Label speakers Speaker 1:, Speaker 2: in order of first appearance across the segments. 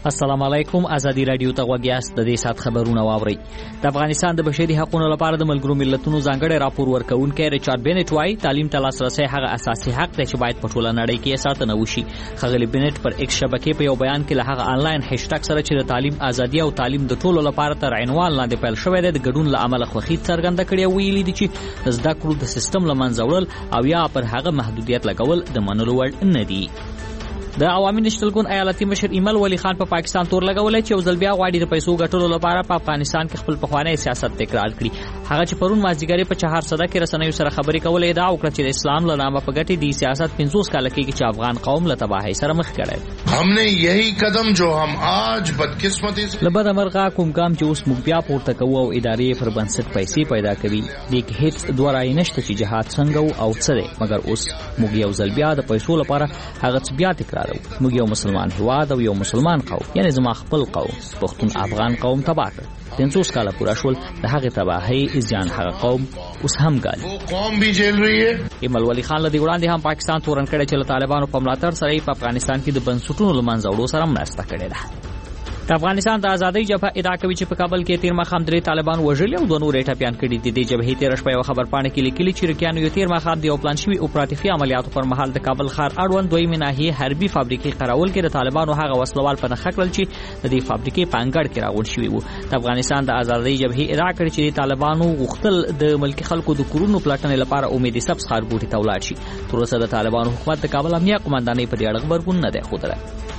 Speaker 1: السلام علیکم. ازادي رادیو ته غوږ یاست. د دې سات خبرونه واورئ. د افغانستان د بشري حقوقو لپاره د ملګرو ملتونو ځانګړی راپور ورکوونکی ریچارډ بینټ وایي تعلیم ته لاسرسی هغه اساسي حق دی چې باید په ټوله نړۍ کې ساتنه وشي. ښاغلي بینټ پر ایکس شبکې په یو بیان کې له هغه آنلاین هشټګ سره چې د تعلیم ازادي او تعلیم د ټولو لپاره تر عنوان لاندې پیل شوی دی د ګډون له امله خوښي څرګنده کړې او ویلي دي چې د زده کړو د سیستم له منځه وړل او یا پر هغه محدودیت لګول د منلو وړ نه دي. د عوامي نشتلګون ایالتي مشر ایمل ولی خان په پاکستان تور لګولې چې ځل بیا غواړي د پیسو ګټلو لپاره په افغانستان کې خپل پخوانی سیاست تکرار کړي. هغه چې پرون مازیګری په 4 صده کې رسنیو سره خبرې کولې ادعا وکړه چې د اسلام له نامه په ګټې دی سیاست 50 کال کې چې افغان قوم له تباہی سره مخ کړي.
Speaker 2: हमने यही कदम जो हम आज बदकिस्मती से
Speaker 1: لبد امرغه کوم کام چې اوس موږ بیا پورته کوو او ادارې پر بنسټ پیسې پیدا کوي د هیڅ دوه رای نشته چې جهاد څنګه او څه دی، مګر اوس موږ یو ځل بیا د پیسو لپاره هغه بیا تکرارو. موږ یو مسلمان هواد او یو مسلمان قوم، یعنی زما خپل قوم پښتون افغان قوم تباہ کړ. 500 کال پورا شول د هغه تباہی ځان هغه قوم اوس هم ګالي.
Speaker 2: वो कौम भी जेल रही है.
Speaker 1: ایمل ولی خان لدی وړاندې هم پاکستان تورن کړي چې طالبانو په ملاتړ سره په افغانستان کې د بنسټونو لمنځه وړو سره مرسته کړې ده. د افغانستان د ازادۍ جبهه ادعا کوي چې په کابل کې تیر مخام درې طالبان وژلي او 2 نور ټپيان کړي دي. د جبهې تیر شپه یو خبر پاڼه کې لیکلي چې رکیانو یو تیر مخام دی او پلان شوی اپراتیفي عملیاتو پر مهال د کابل ښار اړوند دویمه ناحیه حربي فابریکې قراول کې د طالبانو هغه وسلوال په نخښ کړل چې د دې فابریکې په انګړ کې راغون شوی وو. د افغانستان د ازادۍ جبهې ادعا کړې چې طالبانو غوښتل د ملکی خلکو د کورونو پلاټنې لپاره امید سبز ښارګوټي ته ولاړ شي. تر اوسه د طالبانو حکومت د کابل امنیه قومندانۍ په دې اړه خبرګون نه دی خوده.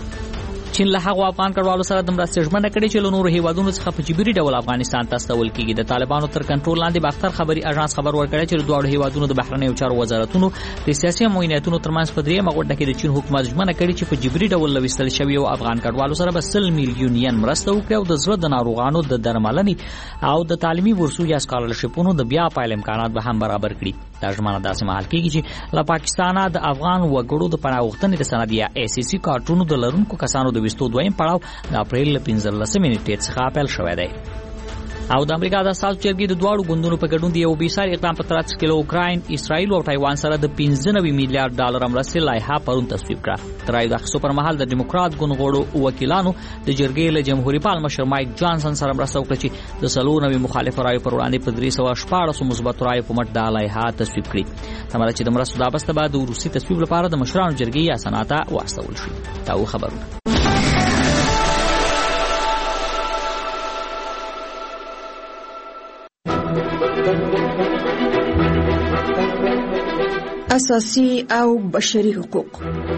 Speaker 1: چین له هغه افغان کډوالو سره د مرستې ژمنه کړې چې له نورو هیوادونو څخه په جبري ډول افغانستان ته استول کیږي. د طالبانو تر کنټرول لاندې باختر خبري اژانس خبر ورکړی چې د دوه هیوادونو د بهرنیو چارو وزارتونو د سیاسي معایناتونو ترمنځ په درېمه غونډه کې د چین حکومت ژمنه کړې چې په جبري ډول لويستل شوی او افغان کډوالو سره به 100 میلیون ین مرسته وکړي او د زړه د ناروغانو د درملنې او د تعلیمي بورسو یا سکالرشپونو د بیا پایل امکانات به هم برابر کړي. دا ژمنه داسې مهال کېږي چې له پاکستانه د افغان وګړو د پناه غوښتنې د سند یا ACC کارتونو د لرونکو کسانو د وستو دویم پړاو د اپریل 15 نیټې څخه پیل شوی دی. او د امریکا د اساسي جرګې د دواړو ګوندونو په ګډون د یو بیسار اقدام په ترڅ کې له اوکراین، اسرائیل او تایوان سره د 15 میلیارډ ډالر مرستې لایحه پرون تصویب کړه. تر ایدا خصو پر مهال د ډیموکرات ګوند غړو وکیلانو د جرګې له جمهوریت پال مشر مایک جانسن سره مرسته وکړه چې د 390 مخالف رایو پر وړاندې په 314 مثبت رایو په مټ د لایحه تصویب کړي. تمره چې د مرستو د بسته بعد د روسي تصویب لپاره د مشرانو جرګې یا سناته واستول شي. دا خبرونه
Speaker 3: اساسي او بشري حقوق.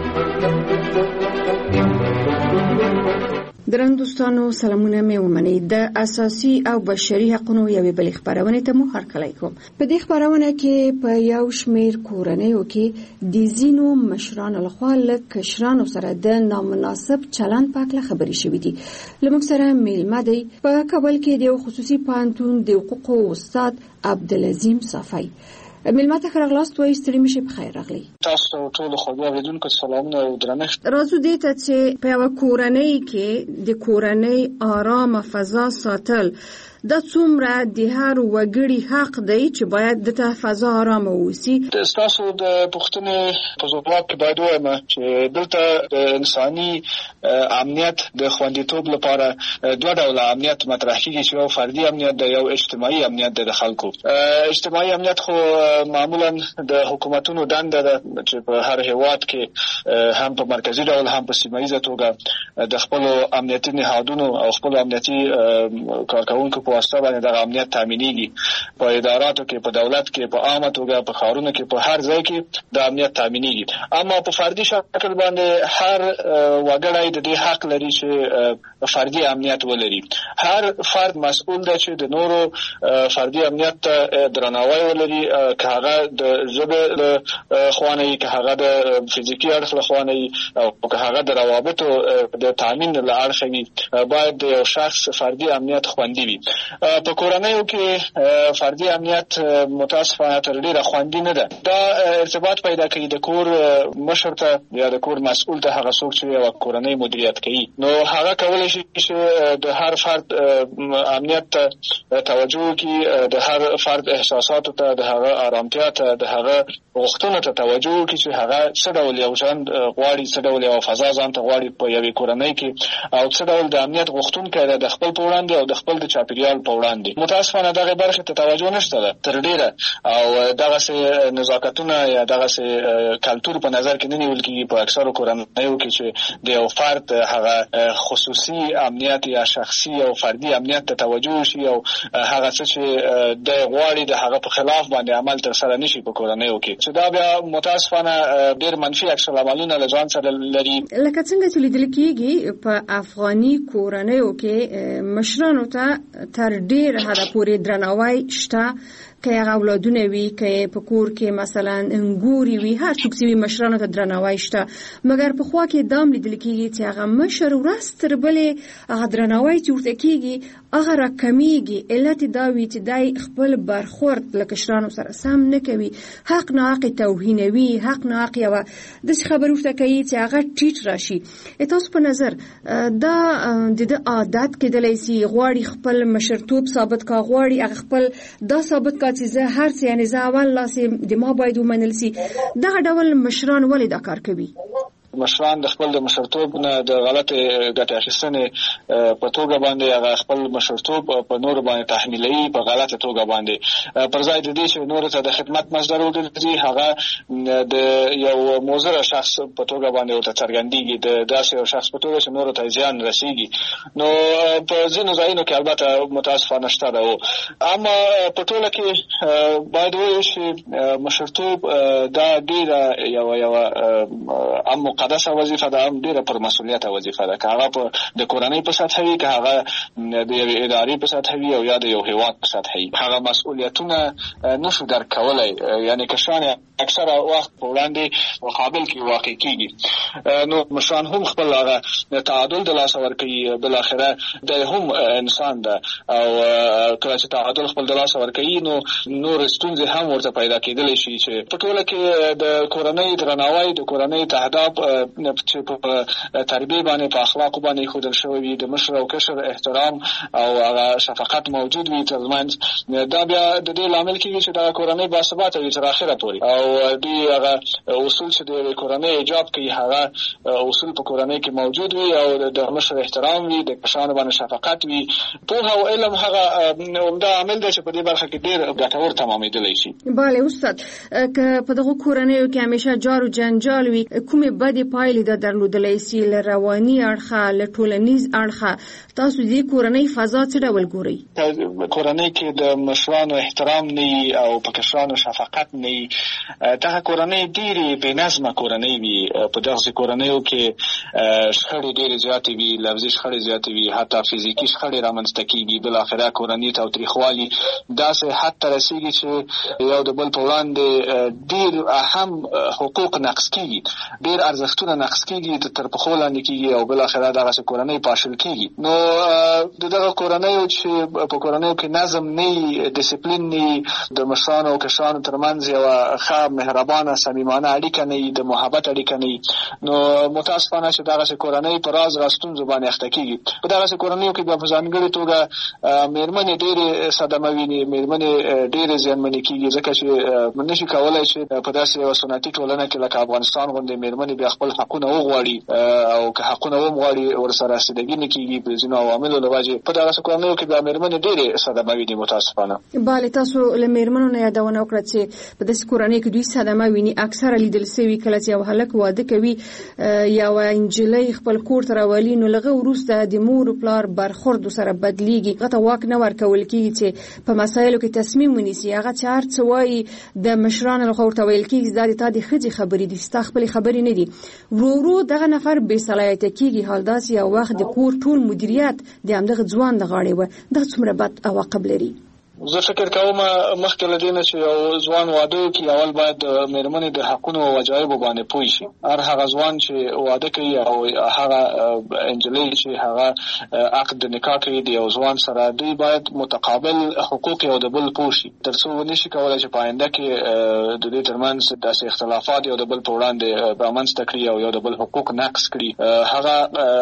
Speaker 3: درنو دوستانو سلامونه مې ومنئ. د اساسي او بشري حقوقو یوې بلې خبرونه ته مو هرکلی کوم. په دې خبرونه کې په یو شمیر کورنیو کې د زینو مشرانو لخوا له کشرانو سره د نامناسب چلند په اړه خبرې شوې دي. لمږ سره میلمه دی په کابل کې د خصوصي پوهنتون د حقوقو استاد عبدالعظیم صافی. میلمه ته راغلاست وایي ستړي مشه په خیر راغلی.
Speaker 4: تاسو ټول خو بیا ودونکو سلامونه او درنښت.
Speaker 3: راځو دې ته چې په یو کورنۍ کې د کورنۍ آرام فضا ساتل د څومره د هر وګړي حق دی چې باید د ته فضا آرام اوسي.
Speaker 4: تاسو د پښتنې په ځواب کې باید وایم چې دلته د انساني امنیت د خوندیتوب لپاره دوه ډول امنیت مطرح کیږي چې یو فردي امنیت دی، یو اجتماعي امنیت دی د خلکو. اجتماعي امنیت خو معمولا د حکومتونو دنده ده چې په هر هیواد کې هم په مرکزی ډول هم په سیمایي توګه د خپل امنیتي نهادونو او خپل امنیتي کارکونکو په واسطه باندې د امنیت تامینېږي. په اداراتو کې، په دولت کې، په عامه توګه، په ښارونو کې، په هر ځای کې د امنیت تامینېږي. اما په فردي شکل باندې هر وګړی د دې حق لري چې فردي امنیت ولري. هر فرد مسؤل دی چې د نورو فردي امنیت ته درناوی ولري، که هغه د ژبې له خوا نه وي، که هغه د فزیکي اړخ له خوا نه وي، او که هغه د روابطو د تامین له اړخه وي. باید د یو شخص فردي امنیت خوندي وي. په کورنیو کې فردي امنیت متاسفانه تر ډیره خوندي نه ده. دا ارتباط پیدا کوي د کور مشر ته یا د کور مسؤل ته، هغه څوک چې یو کورنۍ مدیریت کوي. نو هغه کولی کولای شي چې د هر فرد امنیت ته توجه وکړي، د هر فرد احساساتو ته، د هغه آرامتیا ته، د هغه غوښتنو ته توجه وکړي چې هغه څه ډول یو ژوند غواړي، څه ډول یو فضا ځان ته غواړي په یوې کورنۍ کې، او څه ډول د امنیت غوښتونکی دی د خپل په وړاندې او د خپل د چاپېریال په وړاندې. متاسفانه دغه برخې ته توجه نشته ده تر ډېره، او دغسې نزاکتونه یا دغسې کلتور په نظر کې نه نیول کېږي په اکثرو کورنیو کې چې د یو فرد هغه خصوصي امنیت یا شخصي او فردي امنیت ته توجه وشي، او هغه څه چې د غواړي د هغه په خلاف باندې عمل ترسره نشي په کورنیو کې، چې دا بیا متاسفانه ډېر منفي عکس العملونه له ځان سره لري.
Speaker 3: لکه څنګه چې لیدل کېږي په افغاني کورنیو کې مشرانو ته تر ډېر حده پورې درناوی شته، که هغه اولادونه وي، که په کور کې مثلا انګوري وي، هر څوک چې وي مشرانو ته درناوی شته. مګر په خوا کې دام لیدل کېږي چې هغه مشر ورځ تر بلې هغه درناوی چې ورته کېږي هغه راکمیږي. علت دا وي چې دی خپل برخورد له کشرانو سره سم نه کوي، حق ناحق توهینوي، حق ناحق یوه داسې خبرې ورته کوي چې هغه ټیټ راشي. تاسو په نظر دا د ده عادت کېدلی سي؟ غواړي خپل مشرتوب ثابت کا، غواړي هغه خپل دا ثابت کا چې زه هر څه، یعنې زه اول لاسې د ما باید ومنل سي. دغه ډول مشران ولې دا کار کوي؟
Speaker 4: مشران د خپل د مشرتوب نه د غلطې ګټې اخیستنې په توګه باندې هغه خپل مشرتوب په نورو باندې تحمیلوي په غلطه توګه باندې، پر ځای د دې چې نورو ته د خدمت مصدر وګرځي، هغه د یو مضر شخص په توګه باندې ورته څرګندېږي، د داسې یو شخص په توګه چې نورو ته زیان رسېږي. نو په ځینو ځایونو کې البته متاسفانه شته ده، اما په ټوله کې باید ووایو چې مشرتوب دا ډېره یوه مقدسه وظیفه ده، هم ډېره پر مسؤلیته وظیفه ده، که هغه د کورنۍ په سطح وي، که هغه د یوې ادارې په سطح وي، او یا د یو هېواد په سطح وي. هغه مسؤلیتونه نشو درک کولی، یعنې کشران اکثره وخت په وړاندې مقابل کې واقع کېږي. نو مشران هم خپل هغه تعادل د لاسه ورکوي، بالاخره دی هم انسان ده، او کله چې تعادل خپل د لاسه ورکوي نو نور ستونزې هم ورته پیدا کېدلی شي، چې په ټوله کې د کورنۍ درناوی، د کورنۍ تهداب چې په تربیه باندې، په اخلاقو باندې ایښودل شوی وي، د مشر او کشر احترام او هغه شفقت موجود وي ترمنځ، دا بیا د دې لامل کېږي چې دا کورنۍ باثباته وي تر اخره پورې، او دوی هغه اصول چې د کورنۍ ایجاب کوي هغه اصول په کورنۍ کې موجود وي، او د مشر احترام وي، د کشرانو باندې شفقت وي. پوهه او علم هغه عمده عامل دی چې په دې برخه کې ډېر ګټور تمامېدلی شي.
Speaker 3: بله استاد، که په دغو کورنیو کې همیشه جار و جنجال وي، کومې بدې پایلې ده درلودلی سي له رواني اړخه، له ټولنیز اړخه؟ تاسو دې کورنۍ فضا څه ډول ګورئ؟
Speaker 4: کورنۍ کې د مشرانو احترام نه وي او په کشرانو شفقت نه وي، دغه کورنۍ ډېرې بې نظمه کورنۍ وي. په دغسې کورنیو کې شخړې ډېرې زیاتې وي، لفظي شخړې زیاتې وي، حتی فزیکي شخړې رامنځته کېږي، بالاخره کورني تاوتریخوالي داسې حد ته رسېږي چې یو د بل په وړاندې ډېر اهم حقوق نقض کېږي، ډېر ارزښتونه نقض کېږي، تر پښو لاندې کېږي، او بالاخره دغسې کورنۍ پاشل کېږي. نو د دغه کورنیو چې په کورنیو کې نظم نه وي، ډسپلین نه وي، د مشرانو او کشرانو ترمنځ یوه ښه مهربانه صمیمانه اړیکه نه وي، د محبت اړیکه نه وي، نو متاسفانه چې دغسې کورنۍ په راز ستونزو باندې اخته کېږي. په دغسې کورنیو کې بیا په ځانګړې توګه مېرمنې ډېرې صدمه ویني، مېرمنې ډېرې زیانمنې کېږي، ځکه چې نشي کولی چې په داسې یوه سنتي ټولنه کې لکه افغانستان غوندې مېرمنې بیا خپل حقونه وغواړي، او که حقونه وغواړي ورسره رسیدګي نه کېږي په ځینو عواملو له وجې. په دغسې کورنیو کې بیا مېرمنې ډېرې صدمه ویني متاسفانه.
Speaker 3: بله، تاسو له مېرمنو نه یادونه وکړه چې په داسې کورنیو کې دوی صدمه ویني. اکثره لیدل سوي کله چې یو هلک واده کوي، یوه نجلۍ خپل کور ته راولي، نو لغه وروسته د مور و پلار برخورد سره بدلیږي، هغه ته واک نه ورکول کېږي چې په مسایلو کې تصمیم ونیسي. هغه چې هر څه وایي د مشرانو لخوا ورته ویل کېږي دا د تا د ښځې خبرې دي، ستا خپلې خبرې نه دي. ورو ورو دغه نفر بې صلاحیته کېږي. حال داسې یو وخت د کور ټول مدیریت د همدغه ځوان د غاړې وه. دا څومره بد عواقب لري؟
Speaker 4: زه فکر کوم مخکې له دې نه چې یو ځوان واده وکړي اول باید د مېرمنې د حقونو او وجایبو باندې پوه شي. هر هغه ځوان چې واده کوي او هغه انجلۍ چې هغه عقد د نکاح کوي د یو ځوان سره دوی باید متقابل حقوق یو د بل پوه شي تر څو ونشي کولی چې په آینده کې د دې ترمنځ داسې اختلافات یو د بل په وړاندې رامنځته کړي او یو د بل حقوق نقض کړي. هغه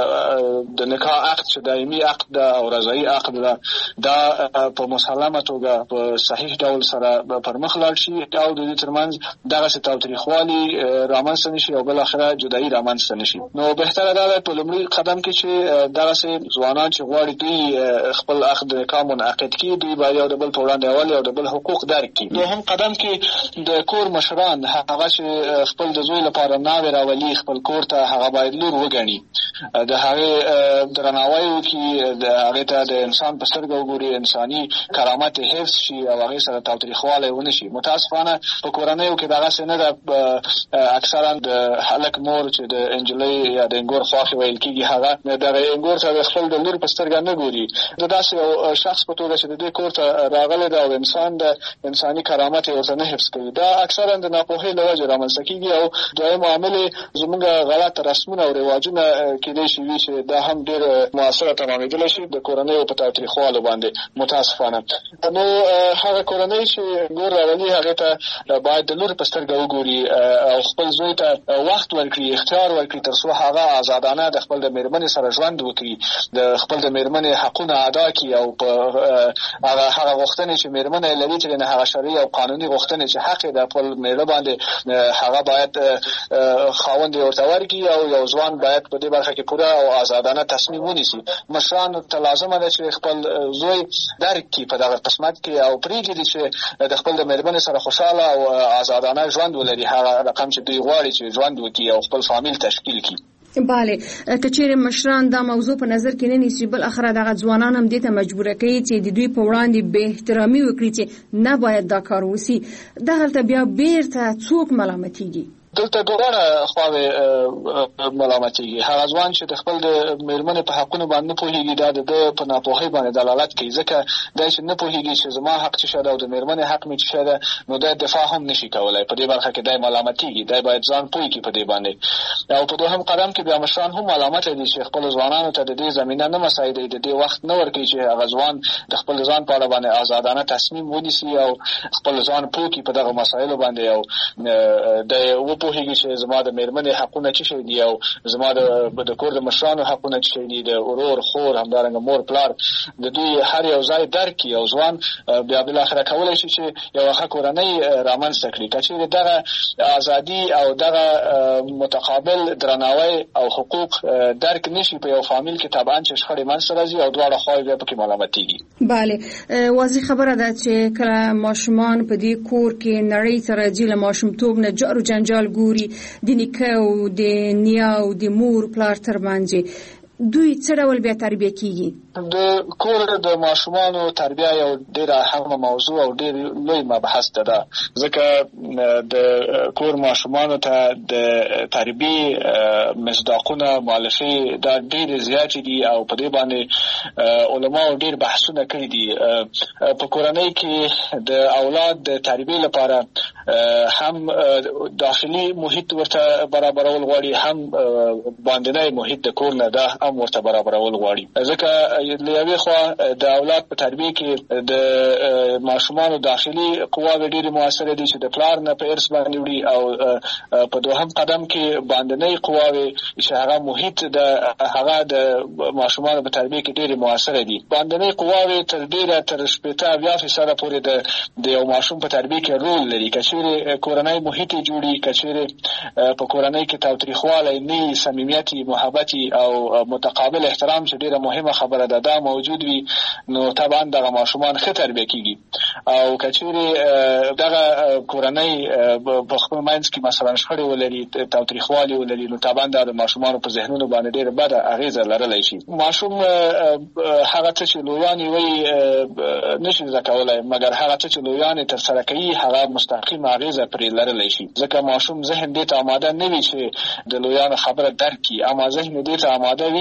Speaker 4: د نکاح عقد چې دایمي عقد ده او رضایي عقد ده دا په مسلمه توګه په صحیح ډول سره پر مخ لاړ شي او د دې ترمنځ دغسې تاوتریخوالي رامنځته نشي او بالاخره جدایي رامنځته نشي. نو بهتره دا ده په لومړي قدم کې چې دغسې ځوانان چې غواړي دوی خپل عقد نکاح منعقد کړي دوی باید یو د بل په وړاندې اول یو د بل حقوق درک کړي. دوهم قدم کې د کور مشران هغه چې خپل د زوی لپاره ناوې راولي خپل کور ته هغه باید لور وګڼي د هغې درناوی وکړي د هغې ته د انسان په سترګه وګوري انساني کرامت حفظ شي او هغې سره تاوتریخوالی ونه شي. متاسفانه په کورنیو کې دغسې نه ده. اکثرا د هلک مور چې د انجلۍ یا د انګور خواښې ویل کېږي هغه دغه انګور ته د خپل د لور په سترګه نه ګوري. د داسې یو شخص په توګه چې د دې کور ته راغلی ده او انسان د انساني کرامت یې ورته نه حفظ کوي دا اکثرا د ناپوهۍ له وجې رامنځته کېږي او دویم عامل زموږ غلط رسمونه او رواجونه کېدای شي وي چې دا هم ډېر مؤثره تمامېدلی شي د کورنیو په تاوتریخوالو باندې متاسفانه. نو هغه کورنۍ چې ګور راولي هغې ته باید د لور په سترګه وګوري او خپل زوی ته وخت ورکړي اختیار ورکړي تر څو هغه ازادانه د خپل د مېرمنې سره ژوند وکړي د خپل د مېرمنې حقونه ادا کړي او په هغه غوښتنې چې مېرمنه یې لري چې هغه شرعي او قانوني غوښتنې چې حق یې د خپل میړه باندې هغه باید خاوند یې ورته ورکړي او یو ځوان باید په دې برخه کې پوره او آزادانه تصمیم ونیسي. مشرانو ته لازمه ده چې خپل زوی درک کړي په دغه قسمت کې او پرېږدي چې د خپل د مېرمنې سره خوشحاله او آزادانه ژوند ولري هغه رقم چې دوی غواړي چې ژوند وکړي او خپل فامیل تشکیل کړي.
Speaker 3: بله که چیرې مشران دا موضوع په نظر کې نه نیسي بل اخره دغه ځوانان هم دې ته مجبوره کوي چې د دوی په وړاندې بې احترامي وکړي چې نه باید دا کار وسي دغلته بیا بیرته څوک ملامتېږي؟
Speaker 4: دلته دواړه خواوې ملامتېږي. هغه ځوان چې د خپل د مېرمنې په حقونو باندې نه پوهېږي دا د ده په ناپوهۍ باندې دلالت کوي ځکه دی چې نه پوهېږي چې زما حق څه شی ده او د مېرمنې حق مې څه شی ده نو دی دفاع هم نشي کولی په دې برخه کې دی ملامتېږي. دی باید ځان پوه کړي په دې باندې او په دوهم قدم کې بیا مشران هم ملامته دي چې خپلو ځوانانو ته د دې زمینه نه مساعدوي د دې وخت نه ورکوي چې هغه ځوان د خپل ځان په اړه باندې آزادانه تصمیم ونیسي او خپل ځان پوه کړي په دغه مسایلو باندې او دی وپوهېږي چې زما د مېرمنې حقونه څه شی دي او زما د کور د مشرانو حقونه څه شی دي د ورور خور همدارنګه مور پلار د دوی هر یو ځای درک کړي او ځوان بیا بالاخره کولی شي چې یوه ښه کورنۍ رامنځته کړي. که چېرې دغه ازادي او دغه متقابل درناوی او حقوق درک نشي په یو فامیل کې طبعا چې شخړې منځته راځي او دواړه خواوې بیا پکې ملامتېږي.
Speaker 3: بله واضح خبره ده چې کله ماشومان په دې کور کې نړۍ ته راځي له ماشومتوب نه جار و جنجال ګوري د نیکه او د نیا او د مور پلار ترمنځ دوی څه ډول بیا تربیه کیږي؟
Speaker 4: د کور د ماشومانو تربیه یو ډېره اهمه موضوع او ډېر لوی مبحث ده ځکه د کور ماشومانو ته د تربیې مصداقونه مؤلفې دا ډېرې زیاتې دي او په دې باندې علماو ډېر بحثونه کړي دي. په کورنۍ کې د اولاد د تربیې لپاره هم داخلي محیط ورته برابرول غواړي هم باندنی محیط د کور نه ده هم ورته برابرول غواړي ځکه له یوې خوا د اولاد په تربیه کې د ماشومانو داخلي قواوې ډېرې مؤثره دي چې د پلار نه په ارث باندې وړي او په دوهم قدم کې باندنۍ قواوې چې هغه محیط د هغه د ماشومانو په تربیه کې ډېرې مؤثره دي. باندنۍ قواوې تر 80% پورې د یو ماشوم په تربیه کې رول لري. که چېرې کورنۍ محیط یې جوړي که چېرې په کورنۍ کې تاوتریخوالی نه صمیمیت محبت او متقابل احترام چې ډیره مهمه خبره ده دا موجود وي نو طبعا دغه ماشومان ښه تربیه کیږي. او که چېرې دغه کورنۍ په خپل منځ کې مثلا شخړې ولري تاوتریخوالي ولري نو طبعا د ماشومانو په ذهنونو باندې ډیره بده اغیزه لرلی شي. ماشوم هغه څه چې لویان یې وایي نشي زده کولی مګر هغه څه چې لویان یې ترسره کوي هغه مستقیم اغیزه پرې لرلی شي ځکه ماشوم ذهن دې ته آماده نه وي چې د لویانو خبره درک کړي اما ذهن دې ته آماده وي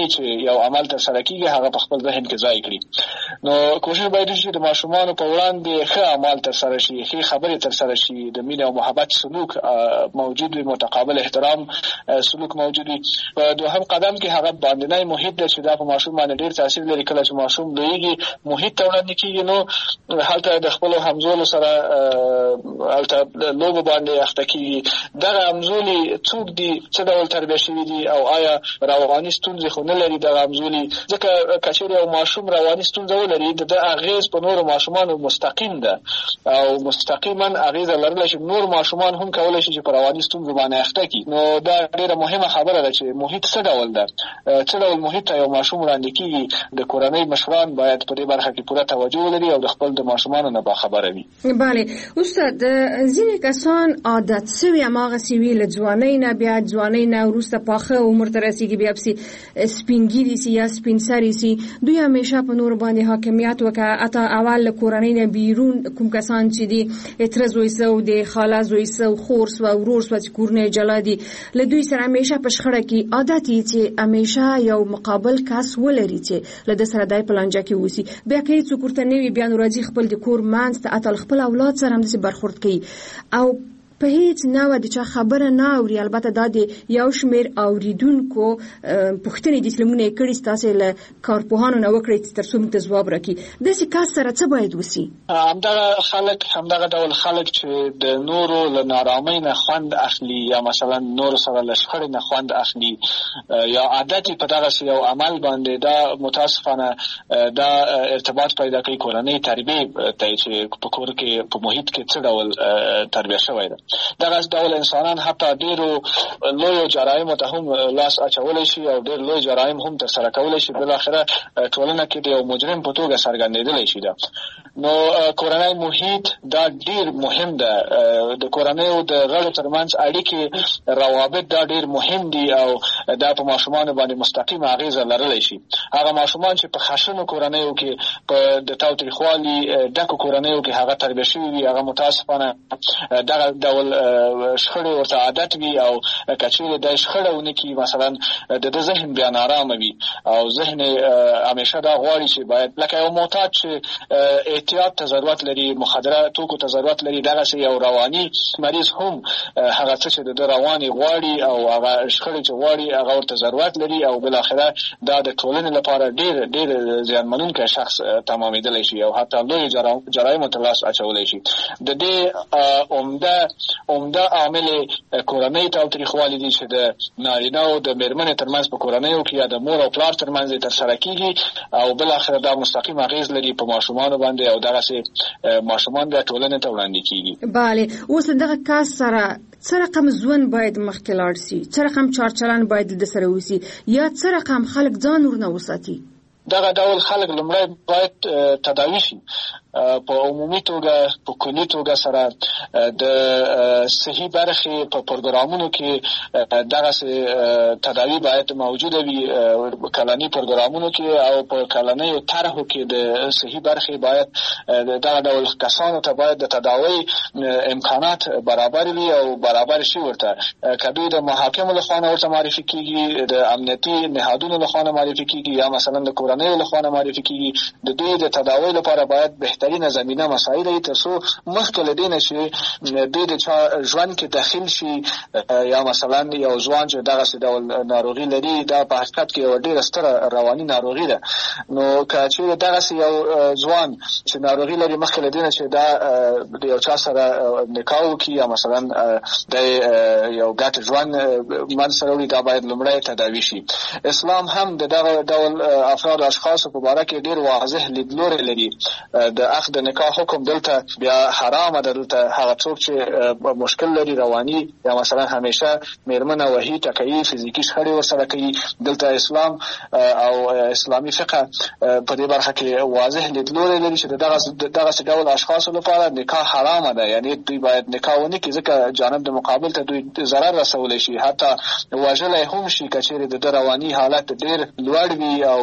Speaker 4: کورنۍ چې یو عمل تر سره کیږي هغه په خپل ذهن کې ځای کړي. نو کوشش باید وشي د ماشومانو په وړاندې ښه اعمال تر سره شي، ښه خبرې تر سره شي، د مینې او محبت سلوک موجود وي، متقابل احترام سلوک موجود وي. په دوهم قدم کې هغه باندنی محیط چې دا په ماشوم باندې ډیر تاثیر لري. کله چې ماشوم لویږي محیط ته وړاندې کیږي نو هلته د خپل همزولو سره هلته لوبو باندې اخته کیږي. دغه همزولي څوک دي، څه ډول تربیه شوي دي او آیا رواني ستونزې خو نه لري دغه همزولي؟ ځکه کچېرې یو ماشوم رواني ستونزه ولري د اغیز په نورو ماشومانو مستقیم ده او مستقیما اغیزه لرلی چې نور ماشومان هم کولی شي چې په رواني ستونزو باندې اخته کړي. نو دا ډېره مهمه خبره ده چې محیط څه ډول ده، څه ډول محیط ته یو ماشوم وړاندې کېږي. د کورنۍ مشران باید په دې برخه کې پوره توجه ولري او د خپل د ماشومانو نه باخبره وي.
Speaker 3: بله استاد، ځینې کسان عادت سوي هماغسې وي له ځوانۍ نه، بیا ځوانۍ نه وروسته پاخه عمر ته رسېږي، بیا پسې سپینګیري سي یا سپین سري سي، دوی همیشه په نور باندې حاکمیت وکړه. حتی اول له کورنۍ نه بیرون کوم کسان چې دي اتره زوی سو، د خاله زوی سو، خور سو، ورور سو چې کورنۍ جلا دي، له دوی سره همیشه په شخړه کې عادت یې چې همیشه یو مقابل کس ولري چې له ده سره دای په لانجه کې اوسي. بیا که هېڅوک ورته نه وي، بیا نو راځي خپل د کور منځ ته حتی خپل اولاد سره همداسې برخورد کوي او په هیڅ نوع د چا خبره نه اوري. البته دا د یو شمېر اوریدونکو پوښتنې دي چې لمونې یې کړي ستاسې له کارپوهانو نه وکړئ تر څو موږ ته ځواب راکړي. داسې کس سره څه باید وسي؟
Speaker 4: همدغه ډول خلک چې د نورو له نارامۍ نه خوند اخلي یا مثلا نورو سره له شخړې نه خوند اخلي یا عادت په دغسې یو عمل باندې، دا متاسفانه دا ارتباط پیدا کوي کورنۍ تربیې ته چې په کور کې په محیط کې څه ډول تربیه شوی ده. دغه ډول انسانان حتی ډیرو لویو جرایمو ته هم لاس اچولی شي او ډیر لوی جرایم هم ترسره کولی شي. بالاخره ټولنه کې د یو مجرم په توګه څرګندېدلی شي. ده نو کورنۍ محیط دا ډیر مهم ده. د کورنیو د غړو ترمنځ اړیکې روابط دا ډیر مهم دي او دا په ماشومانو باندې مستقیم اغیزه لرلی شي. هغه ماشومان چې په خشنو کورنیو کې په د تاوتریخوالي ډکو کورنیو کې هغه تربیه شوي وي، هغه متاسفانه دغه ډول شخړې ورته عادت وي او کچېرې د شخړه ونه کړي مثلا د ذهن بیا نارامه وي او ذهن همیشه دا غواړي چې باید لکه یو معتاد چې احتیاط ته ضرورت لري، مخدره توکو ته ضرورت لري، دغسې یو رواني مریض هم هغه څه چې د رواني غواړي او هغه شخړې چې غواړي هغه ورته ضرورت لري او بالاخره دا د ټولنې لپاره ډېر ډېر زیانمنونکی شخص تمامېدلی شي او حتی لوی جرایمو ته لاس اچولی شي. د دې عمده عامل کورنۍ تاوتریخوالي دي چې د نارینه او د مېرمنې ترمنځ په کورنیو کې یا د مور او پلار ترمنځ یې ترسره کېږي او بالاخره دا مستقیم اغېز لري په ماشومانو باندې او دغسې ماشومان بیا ټولنې ته وړاندې کېږي.
Speaker 3: بله، اوس دغه کس سره څه رقم ژوند باید مخکې لاړ سي، څه رقم چارچلن باید د سره وسي یا څه رقم خلک ځان ورنه وساتي؟
Speaker 4: دغه ډول خلک لومړی باید تداوي شي په عمومي توګه، په کلي توګه سره د صحي برخې په پروګرامونو کې دغسې تداوي باید موجوده وي. کلني پروګرامونو کې او په کلنیو طرحو کې د صحي برخې باید دغه ډول کسانو ته باید د تداوی امکانات برابر وي او برابر شي ورته. که دوی د محاکمو لخوا نه ورته معرفي کېږي، د امنیتي نهادونو لخوا نه معرفي کېږي یا مثلا د کورنیو لخوا نه معرفي کېږي، د دوی د تداوی لپاره باید بهترینه زمینه مساعده وي تر څو مخکې له دې نه چې دوی د چا ژوند کې داخل شي یا مثلا یو ځوان چې دغسې ډول ناروغي لري، دا په حقیقت کې یوه ډېره ستره رواني ناروغي ده. نو که چېرې دغسې یو ځوان چې ناروغي لري مخکې له دې نه چې دا د یو چا سره نکاح وکړي یا مثلا د یو ګډ ژوند منځ سره وړي، دا باید لومړی تداوي شي. اسلام هم د دغه ډول افراد او اشخاصو په باره کې ډېر واضح لیدلوری لري. د عقد نکاح حکم دلته بیا حرامه ده. دلته هغه څوک چې مشکل لري رواني یا مثلا همیشه مېرمنه وهي ټکوي، فزیکي شخړې ورسره کوي، دلته اسلام او اسلامي فقه په دې برخه کې واضح لیدلوری لري چې دغسې ډول اشخاصو لپاره نکاح حرامه ده. یعنې دوی باید نکاح ونه کړي ځکه جانب د مقابل ته دوی ضرر رسولی شي، حتی وژلی هم شي که چېرې د ده رواني حالت ډېر لوړ وي او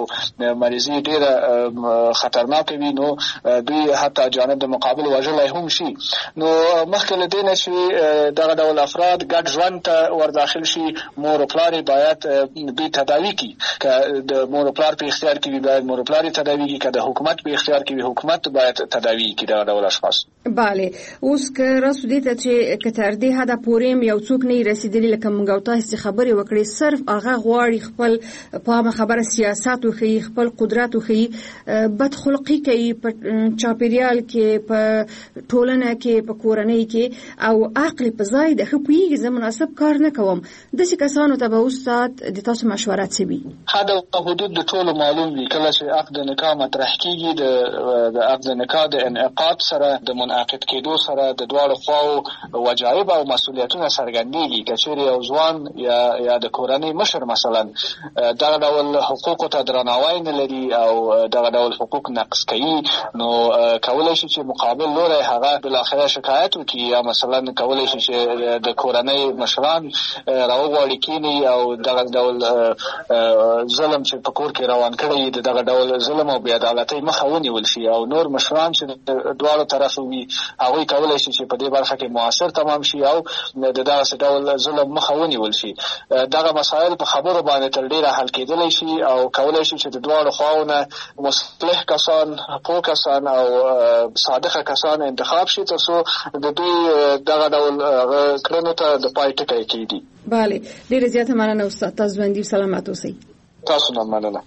Speaker 4: مریضي ډیره خطرناک وي نو دوی حتی جانب د مقابل وژلای هم شي. نو مخکې له دې نه چې دغه ډول افراد ګډ ژوند ته ورداخل شي مور او پلار باید دوی تداوي کړي. که د مور او پلار په اختیار کې وي باید مور او پلار تداوي کړي، که د حکومت په اختیار کې وي حکومت باید تداوي کړي دغه ډول اشخاص.
Speaker 3: بله اوس که راسو دې ته چې کتر دې هدا پورې یو څوک نه رسیدلی لکه موږ او تاسو خبرې وکړې صرف هغه غواړي خپل په خبره سیاست او خپل قدرت او بدخلقي کوي په چاپیریال کې په ټولنه کې په کورنۍ کې او عقل په ځای د خپويږي زه مناسب کار نه کوم. د څه کسانو ته به استاد د تاسو مشوره څه وي؟
Speaker 4: حد او حدود د ټولو معلوم وي. کله چې عقد نکاح مطرح کیږي د عقد نکاح د انعقاد سره د منعقد کېدو سره د دواړو خواو وجایب او مسؤلیتونه څرګندېږي. که چیرې یو ځوان یا د کورنۍ مشر مثلا دغه ډول حقوقو ته درناوی نه لري او دغه ډول حقوق نقض کوي نو کولای شي چې مقابل لوري هغه بل اخره شکایت وکړي یا مثلا کولای شي چې د کورنۍ مشران راوغواړي کینی او دغه ډول ظلم چې په کور کې روان کړي دغه ډول ظلم او بې عدالتۍ مخه ونیول شي او نور مشران چې دواړو طرفو وي هغوی کولای شي چې په دې برخه کې مؤثر تمام شي او دغه ډول ظلم مخه ونیول شي. دغه مسایل په خبرو باندې تر ډیره حل کېدلی شي او کولای شي چې د دواړو خواونه مصلح کسان، پوه کسان او صادقه کسان انتخاب شي ترڅو د دوی دغه ډول کړنو ته د پای ټکی کېږي.
Speaker 3: بله ډیره زیاته مننه استاد. تاسو باندې سلامات اوسئ.
Speaker 4: تاسو نه مننه.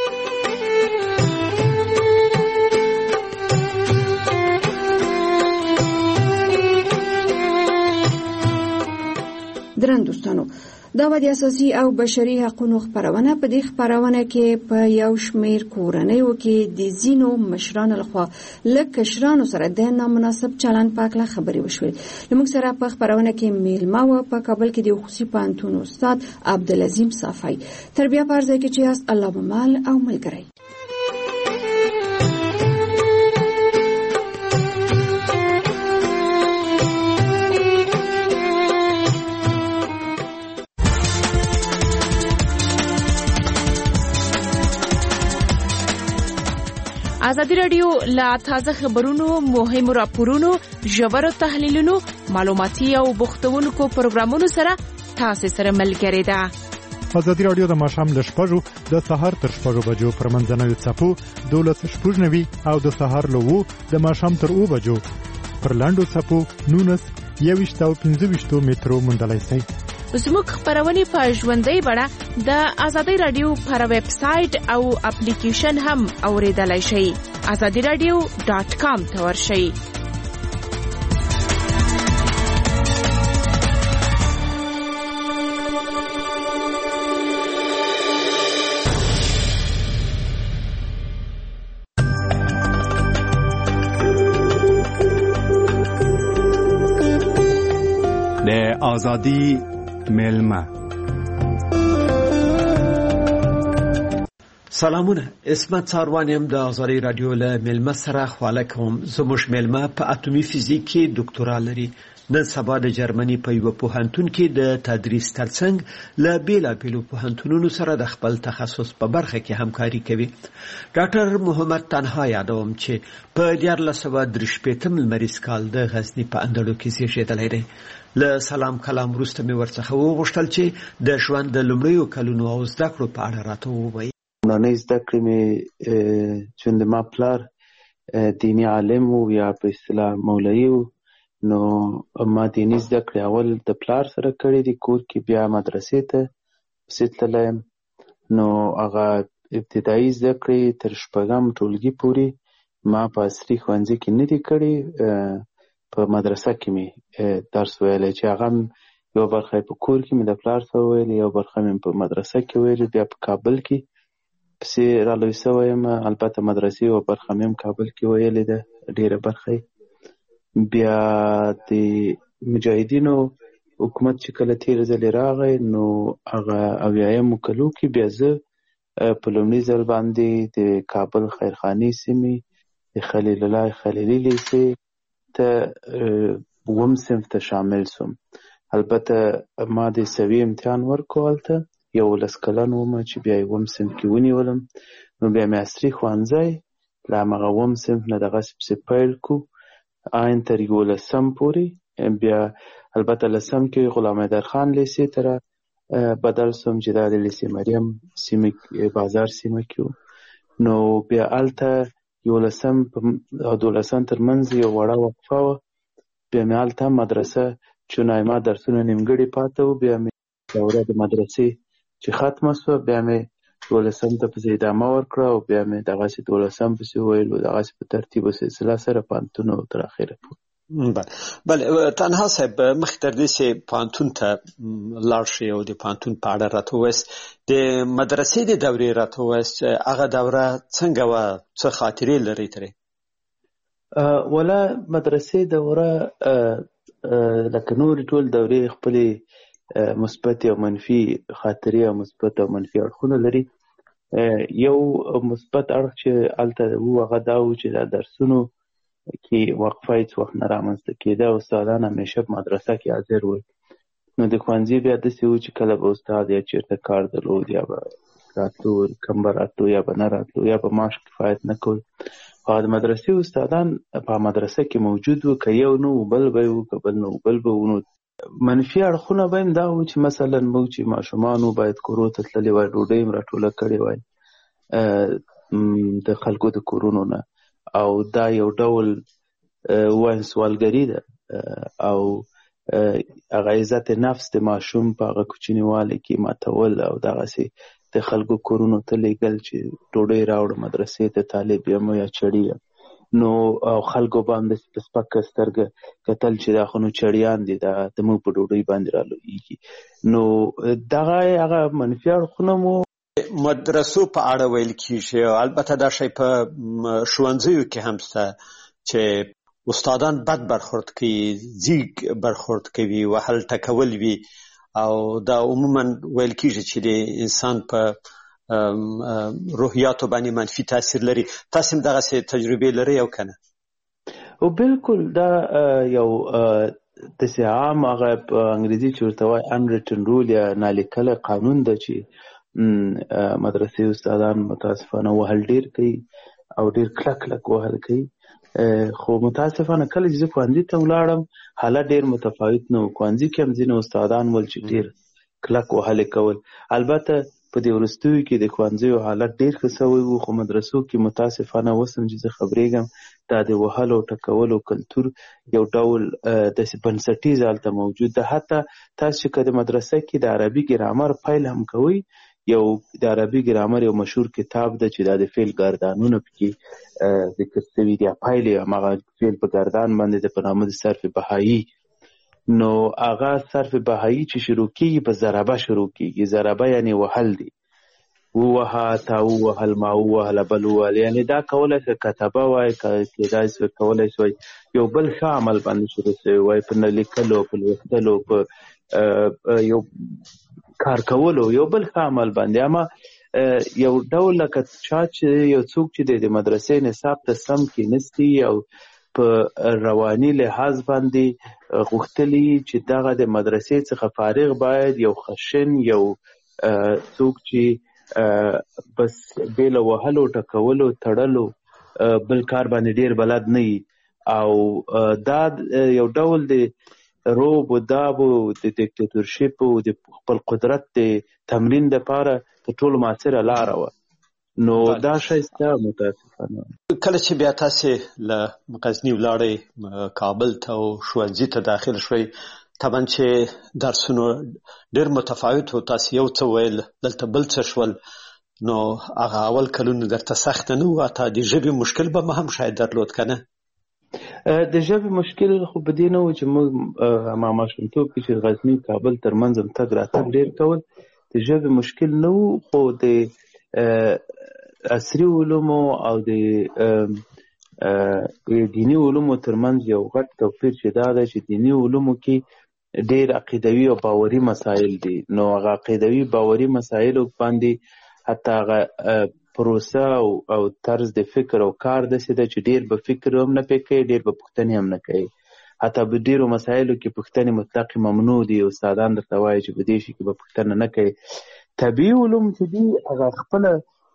Speaker 3: درن دوستانو دا د اساسي او بشري حقوقو خبرونه په دې خبرونه کې په یو شمیر کورنیو کې د زینو مشران لخوا لکه شرانو سره د نامناسب چلند پاکله خبري وشوي. موږ سره په خبرونه کې میلمه و په کابل کې د خصوصي پانتون استاد عبدالعظیم صافی تربیه پرځای کې چې اس الله بمال او ملګری.
Speaker 5: ازادي رادیو لا تازه خبرونو، مهمو راپورونو، ژورو تحلیلونو، معلوماتي او بوختونکو پروګرامونو سره تاسو سره ملګری ده.
Speaker 6: ازادي رادیو د ماښام ل 6:00 د سهار تر 6:00 بجو پر منځنوي څپو 12:90 او د سهار له 2 د ماښام تر 2 بجو پر لاندو څپو 19 او 15 مترو مندلای سي.
Speaker 5: زموږ خبرونه په ژوندۍ بڼه د ازادي رادیو پر ویب سټ او اپلیکیشن هم اوریدلای شئ. azadiradio.com ته ورشئ.
Speaker 7: د ازادي میلمه.
Speaker 8: سلامونه، اسمت ساروانیم د ازادي رادیو له میلمه سره خواله کوم. زموږ میلمه په اتومي فزیک کې ډاکټورا لري. نن سبا د جرمني په یو پوهنتون کې د تدریس ترڅنګ له بیلابیلو پوهنتونونو سره د خپل تخصص په برخه کې همکاري کوي. ډاکټر محمد تنها یادوم چې په 1983 لمریز کال د غزنی په اندړو کې زیږیدلی دی. له سلام کلام وروسته مې ورڅخه وغوښتل چې د ژوند د لومړیو کلونو او زده کړو په اړه راته ووایي.
Speaker 9: نانۍ زده کړې مې چې د ما پلار دیني عالم و یا په اصطلاح مولوي و، نو ما دیني زده کړې اول د پلار سره کړې دي کور کې، بیا مدرسې ته پسې تللی یم. نو هغه ابتدایي زده کړې تر 6م ټولګي پورې ما په عصري ښوونځي کې نه دي کړې. په مدرسه کې مې درس ویلی چې هغه یو برخه په کور کې مې د پلار سره ویلې، یو برخه مې په مدرسه کې ویلې، بیا په کابل کې پسې رالوی سوی یم. البته مدرسې یو برخه مې هم کابل کې ویلې ده، ډېره برخه یې. بیا د مجاهدینو حکومت چې کله تېر ځلې راغی نو هغه 80مو کلو کې بیا زه په لومړي ځل باندې د کابل خیرخانې سیمې د خلیل الله خلیلي لیسې ته 7 صنف ته شامل سوم. البته ما د سوي امتحان ورکو هلته 11 کلن وم چې بیا 7 صنف کې ونیولم. نو بیا مې عصري ښوونځی له همغه اووم صنف نه دغسې پسې پیل کړو آین تر 11 پورې. بیا البته 10 کې غلام حیدرخان لیسې ته بدل سوم چې دا د لیسې مریم سیمه بازار سیمه کې و. نو بیا هلته 11 او 12 ترمنځ یو وړه وقفه وه. بیا مې هلته مدرسه چونای ما درسونه نیمګړي پاته و. بیا مې دوره د مدرسې چې ختمه سوه بیا مې 12 ته پسې ادامه ورکړه او بیا مې دغسې 12 پسې وویل و دغسې په ترتیب و سلسله سره پوهنتون او تر اخره پورې.
Speaker 8: بله تنها صاحب مخکې تر دې چې پوهنتون ته لاړ شئ او د پوهنتون په اړه راته ووایاست د مدرسې د دورې راته ووایاست چې هغه دوره څنګه وه څه خاطرې لرئ ترې؟
Speaker 9: ولا مدرسې دوره لکه نورې ټول دورې خپلې مثبت او منفي خاطرې او مثبت او منفي اړخونه لري. یو مثبت اړخ چې هلته و هغه دا و چې دا درسونو کې وقفه هېڅ وخت نه رامنځته کېده. استادان همیشه په مدرسه کې حاضر ول. نو د ښوونځي بیا داسې و چې کله به استاد یا چېرته کار درلود یا به راتلو کم به راتلو یا به نه راتلو یا به معاش کفایت نه کول. خو د مدرسې استادان په مدرسه کې موجود و، که یو نه و بل به و، که بل نه و بل به و. نو منفي اړخونه به هم دا و چې مثلا موږ چې ماشومان وو باید کورو ته تللي وای، ډوډۍ هم راټوله کړې وای د خلکو د کورونو نه، او دا یو ډول وایم سوالګري ده او هغه عزت نفس د ماشوم په هغه کوچنیوالي کې ماتول او دغسې د خلکو کورونو ته لیږل چې ډوډۍ راوړه مدرسې ته طالب یم یا چړي یم. نو خلکو به هم داسې په سپکه سترګه کتل چې دا خو نو چړیان دي، دا زموږ په ډوډۍ باندې رالویږي. نو دغه هغه منفي اړخونه مو
Speaker 8: مدرسو په اړه ویل کېږي. البته دا شی په ښوونځیو کې هم شته چې استادان بد برخورد کوي، ځیږ برخورد کوي، وهل ټکول وي او دا عموما ویل کېږي چې د انسان په روحیاتو باندې منفي تاثیر لري. تاسو هم دغسې تجربې لرئ او که نه؟
Speaker 9: او بالکل دا یو داسې عام هغه په انګریزي چې ورته وایي unwritten rule یا نالیکلی قانون ده چې مدرسې استادان متاسفانه وهل ډېر کوي او ډېر کلک کلک وهل کوي. خو متاسفانه کله چې زه ښوونځي ته ولاړم حالت ډېر متفاوت نه و. ښوونځي کې هم ځینې استادان ول چې ډېر کلک وهل کول. البته په دې وروستیو کې د ښوونځیو حالت ډېر ښه سوی و، خو مدرسو کې متاسفانه اوس هم چې زه خبرېږم دا د وهلو او ټکولو کلتور یو ډول داسې بنسټیز هلته موجود ده. حتی تاسو چې که د مدرسه کې د عربي ګرامر پیل هم کوئ، یو د عربي ګرامر یو مشهور کتاب ده چې دا د فعل ګردانونه پکې ذکر شوي دي. پیل یې هماغه فعل په ګردان باندې ده په نامه د صرف بهایي. نو هغه صرف بهایي چې شروع کېږي په ضربه شروع کېږي. ضربه یعنې وهل دی. ووهه، تا ووهل، ما ووهله، بل ووهل. یعنې دا کولی شي کتبه وای، کېدای شي کولی شي یو بل ښه عمل باندې شروع شوی وای، په نه لیکلو، په لوستلو، په یو کار کولو، یو بل ښه عمل باندې. اما یو ډول لکه چا چې یو څوک چې د مدرسې نصاب ته سم کېنستی او په رواني لحاظ باندې غوښتلي چې دغه د مدرسې څخه فارغ باید یو خشن یو څوک چې بس بې له وهلو ټکولو تړلو بل کار باندې ډېر بلد نه وي، او دا یو ډول د روب و داب و د دیکتاتورشپ و د خپل قدرت د تمرین دپاره تر ټولو مؤثره لاره وه. نو دا شی سته متاسفانه.
Speaker 8: کله چې بیا تاسې له غزني ولاړئ کابل ته او ښوونځي ته داخل شوئ، طبعا چې درسونه ډېر متفاوت و، تاسې یو څه ویل دلته بل څه شول، نو هغه اول کلونه درته سخته نه وه؟ حتی د ژبې مشکل به هم شاید درلود که نه؟
Speaker 9: د ژبې مشکل خو په دې نه و چې موږ ما ماشومتوب کې چې غزني کابل ترمنځ هم تګ راتګ ډېر کول، د ژبې مشکل نه و. خو د عصري علومو او د دیني علومو ترمنځ یو غټ توپیر چې دا ده چې دیني علومو کې ډېر عقیدوي او باوري مسایل دي. نو هغه عقیدوي باوري مسایلو باندې حتی هغه پروسه او طرز د فکر او کار داسې ده چې ډېر به فکر هم نه پې کوي، ډېر به پوښتنې هم نه کوي. حتی په ډېرو مسایلو کې پوښتنې مطلق ممنوع دي. استادان درته وایي چې په دې شي کې به پوښتنه نه کوي. طبیعي علوم چې دي هغه خپله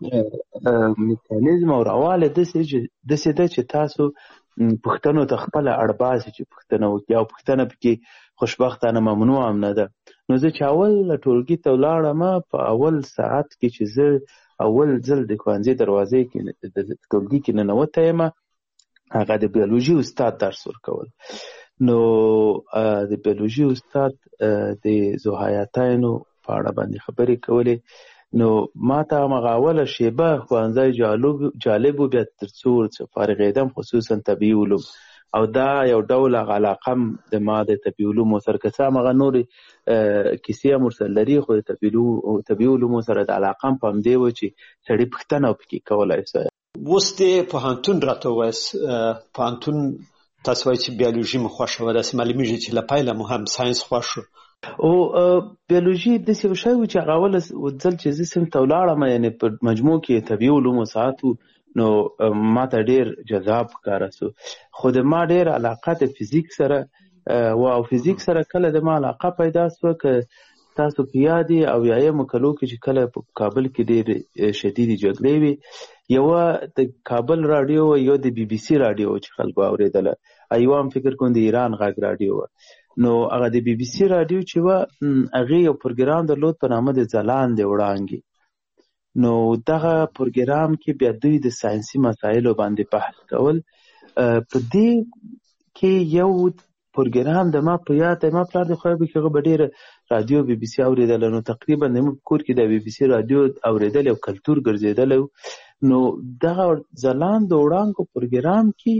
Speaker 9: میکانیزم او راواله داسې ده چې تاسو پښتنو ته خپله اړباسي چې پښتنه وکړي او پښتنه پکې خوشبختانه ممنوع هم نه ده. نو زه چې اول ټولګي ته ولاړم په اول ساعت کې چې زه اول ځل د ښوونځي دروازې کې د ټولګي کې ننوتی یم هغه د بیولوژي استاد درس ورکول. نو د بیولوژي استاد د ذوحیاتینو په اړه باندې خبرې کولې. نو ما ته همغه اوله شیبه ښوونځی جالب و بیا تر څو فارغېدم خصوصا طبیعي علوم او دا یو ډول هغه علاقه هم د ما د طبیعي علومو سره که څه هم هغه نورې کیسې هم ورسره لري خو د طبیعي علومو سره د علاقه هم په همدې وه چې سړي پوښتنه پکې کولی سو.
Speaker 8: اوس د پوهنتون راته ووایاست پوهنتون تاسو وایي چې بیولوژي مو خوښه وه داسې معلومېږي چې له پیله مو هم ساینس خوښ و.
Speaker 9: او بیولوژي داسې یو شی و چې هغه اوله ځل چې زه صنف ته ولاړم یعنې په مجموع کې طبیعي علومو ساعت و نو ما ته ډېر جذاب ښکاره سو. خو د ما ډېر علاقه د فزیک سره و او فزیک سره کله د ما علاقه پیدا سوه که تاسو په یاد یې اویایمو کلو کې چې کله په کابل کې ډېر شدیدې جګړې وې یوه د کابل راډیو وه یو د بي بي سي راډیو چې خلکو اورېدله یوه هم فکر کوم د ایران غږ راډیو وه. نو هغه د بي بي سي راډیو چې وه هغې یو پروګرام درلود په نامه د ځلاندې وړانګې. نو دغه پروګرام کې بیا دوی د ساینسي مسایلو باندې بحث کول. په دې کې یو پروګرام د ما په یاد دی ما پلار د خدای بخښي هغه به ډېره رادیو بي بي سي اورېدله نو تقریبا زموږ په کور کې د بي بي سي رادیو اورېدل یو کلتور ګرځېدلی و. نو دغه ځلاندو وړانګو پروګرام کې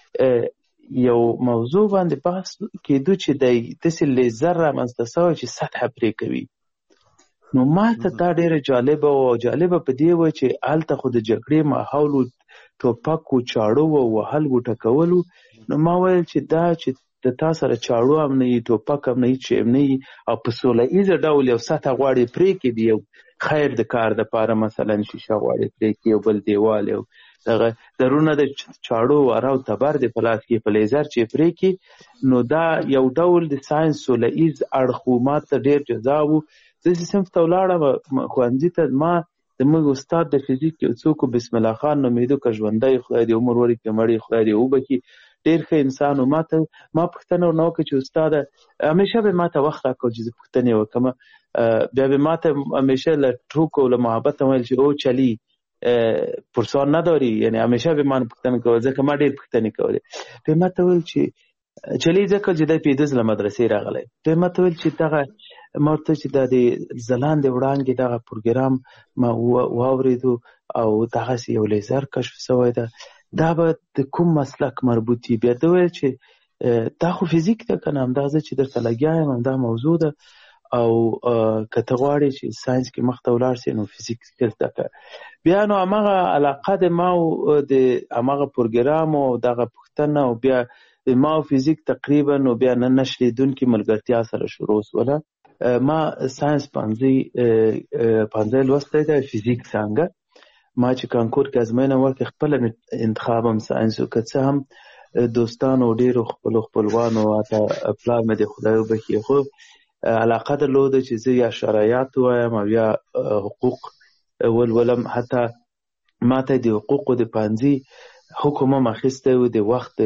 Speaker 9: یو موضوع باندې بحث کېدو چې دی داسې لیزر رامنځته سوی چې سطحه پرې کوي. نو ما ته دا ډېره جالبه وه او جالبه په دې وه چې هلته خو د جګړې ماحول و ټوپک و چاړو و وهل و ټکول و. نو ما ویل چې دا چې د تا سره چاړو هم نه وي ټوپک هم نه وي چې هم نه وي او په سوله ایزه ډول یو سطحه غواړې پرې کړي یو خیر د کار دپاره مثلا شیشه غواړې پرې کړي یو بل دیوال یو دغه درونه د چاړو واره او تبر د په لاس کې په لیزر چې پرې کړي نو دا یو ډول د ساینس سوله ایز اړخ و ما ته ډېر جذاب و. زه چې صنف ته ولاړم ښوونځي ته ما زموږ استاد د فزیک یو څوک بسم الله خان نومېده که ژوندی خدای دې عمر ورکړي مړی خدای دې وبخي ډېر ښه انسان و. ما پوښتنه ورنه وکړه چې استاده همیشه به ما ته وخت راکړو چې زه پوښتنې وکړم بیا به ما ته همیشه له ټوکو له محبت ویل چې او چلی پرسان نداری یعنی همیشه به ما پوښتنه کول ځکه ما ډېر پوښتنې کولې. به ما ته ویل چې چلی ځکه چې دی پېده له مدرسې راغلی. به ما ته ویل چې دغه ما ورته چې دا د ځلاندې وړانګې دغه پروګرام ما واورېدو او دغسې یو لیزر کشف سوی ده دا به د کوم مسلک مربوط وي. بیا ده ویل چې دا خو فزیک ده که نه همدا زه چې درته لګیا یم همدا موضوع ده او که ته غواړې چې ساینس کې مخته ولاړ سې نو فزیک زده کړه. بیا نو همغه علاقه د ما او د همغه پروګرام او دغه پوښتنه او بیا د ما او فزیک تقریبا نو بیا نه شلېدونکې ملګرتیا سره شروع سوله. ما ساینس پنځه لوستی دی فزیک څانګه. ما چې کانکور کې ازموینه ورکړې خپله انتخاب هم ساینس و که څه هم دوستانو ډېرو خپلوانو حتی پلار مې د خدای وبخښي خو علاقه درلوده چې زه یا شرایط ووایم او یا حقوق ولولم. حتی ما ته د حقوقو د پوهنځي حکم هم اخیستی و د وخت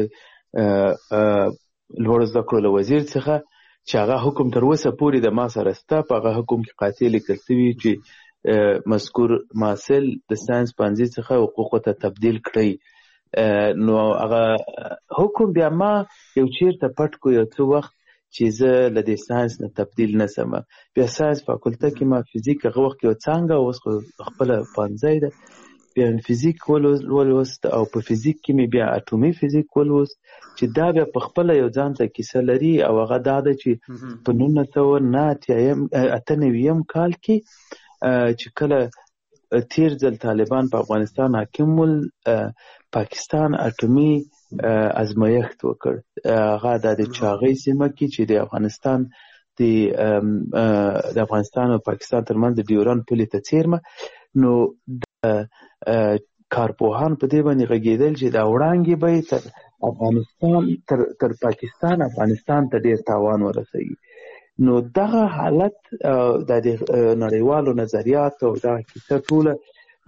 Speaker 9: لوړو زده کړو له وزیر څخه چې هغه حکم تر اوسه پورې د ما سره شته. په هغه حکم کې قاطع لیکل شوي چې مذکور محصل د ساینس پوهنځي څخه حقوقو ته تبدیل کړئ. نو هغه حکم بیا ما یو چیرته پټ کو یو څه وخت چې زه له دې ساینس نه تبدیل نه سم. بیا ساینس فاکولته کې ما فزیک هغه وخت یو څانګه اوس خو خپله پوهنځی ده بیا فزیک ولوست او په فزیک کې مې بیا اټومي فزیک ولوست چې دا بیا په خپله یو ځان ته کیسه لري او هغه دا ده چې په 1998 کال کې چې کله تیر ځل طالبان په افغانستان حاکم ول پاکستان اټومي ازمایښت وکړ. هغه د چاغۍ سیمه کې چې د افغانستان او پاکستان ترمنځ د ډیورند پولې ته څیرمه. نو کارپوهان په دې باندې غږېدل چې دا وړانګې به تر افغانستان تر پاکستان افغانستان ته ډېر تاوان ورسوي. نو دغه حالت د نړیوالو نظریاتو او دغه کیسه ټوله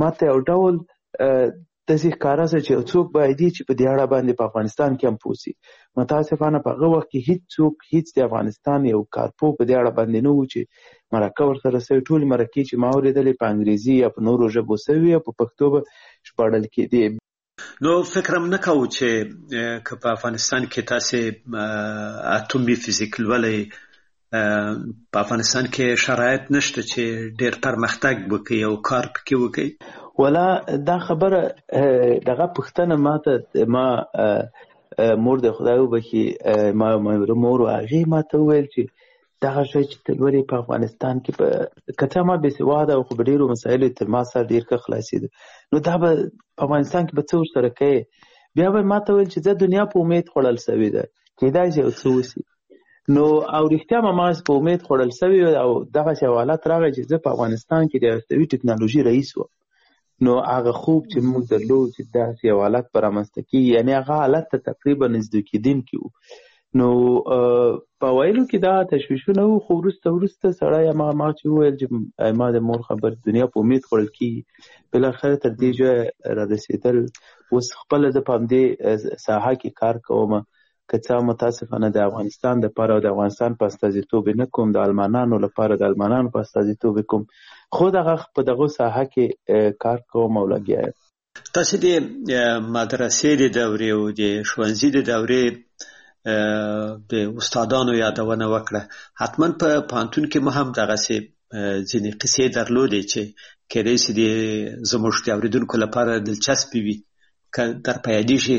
Speaker 9: ماته یو ډول داسې ښکاره شو چې څوک باید چې په دې اړه باندې په افغانستان کې هم پوه سي. متاسفانه په هغه وخت کې هیڅ د افغانستان یو کارپو په دې اړه باندې نه و چې مرکه ورسره سوی. ټولې مرکې چې ما اورېدلې په انګریزي یا په نورو ژبو سوي او په پښتو به ژباړل کېدې.
Speaker 8: نو فکر هم نه کوو چې که په افغانستان کې تاسې اتومي فزیک لولئ، په افغانستان کې شرایط نشته چې ډېر پرمختګ وکړي او کار پکې وکړي؟
Speaker 9: ولا دا خبره دغه پوښتنه ما مور د خدای وبخي ما مور هغې ماته وویل چې دغه شی چې ته لولې په افغانستان کې که څه ما بېسواده او خو په ډېرو مسایلو تر ما سره ډېر ښه خلاصېده، نو دا به په افغانستان کې به څه ورسره کوې؟ بیا به ما ته ویل چې زه دنیا په امید خوړل سوې ده، کېدای شي یو څه وسي. نو او رښتیا ما په امید خوړل سوي او دغسې یو حالت راغی چې زه په افغانستان کې د هستوي ټکنالوژي رئیس وم. نو هغه خوب چې موږ درلود چې داسې یو حالت به رامنځته کېږي، یعنې هغه حالت ته تقریبا نږدې کېدونکي وو. نو په ویلو کې دا تشویشونه وو، خو وروسته سړی ما چې وویل چې ما د مور خبر دنیا په امید خوړل کېږي، بالاخره تر دې ځایه را رسېدل. اوس خپله زه په همدې ساحه کې کار کوم، که څه متاسفانه د افغانستان دپاره او د افغانستان په استازیتوب نه کوم، د المانانو لپاره د المانانو په استازیتوب کوم، خو په دغه ساحه کې کار کوم او لګیا یم.
Speaker 8: تاسې د مدرسې د دورې او د ښوونځي د دورې د استادانو یادونه وکړه. حتما په پوهنتون کې مو هم دغسې ځینې قصې درلودې چې کېدای شي زموږ د اورېدونکو لپاره دلچسپې وي، که در په یادېږي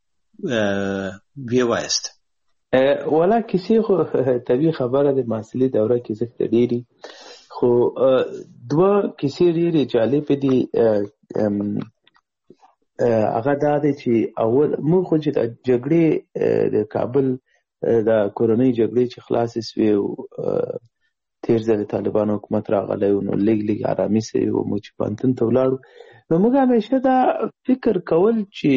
Speaker 8: ویې وایاست.
Speaker 9: ولا کیسې خو طبیعي خبره د محصلي دوره کې زښته ډېرې، خو دوه کیسې ډېرې جالبې دي. هغه دا دی چې اول موږ خو چې د جګړې د کابل د کورنۍ جګړې چې خلاصې سوې او تېر ځل د طالبانو حکومت راغلی و، نو لږ ارامي سوې و، موږ چې پوهنتون ته ولاړو، نو موږ همیشه دا فکر کول چې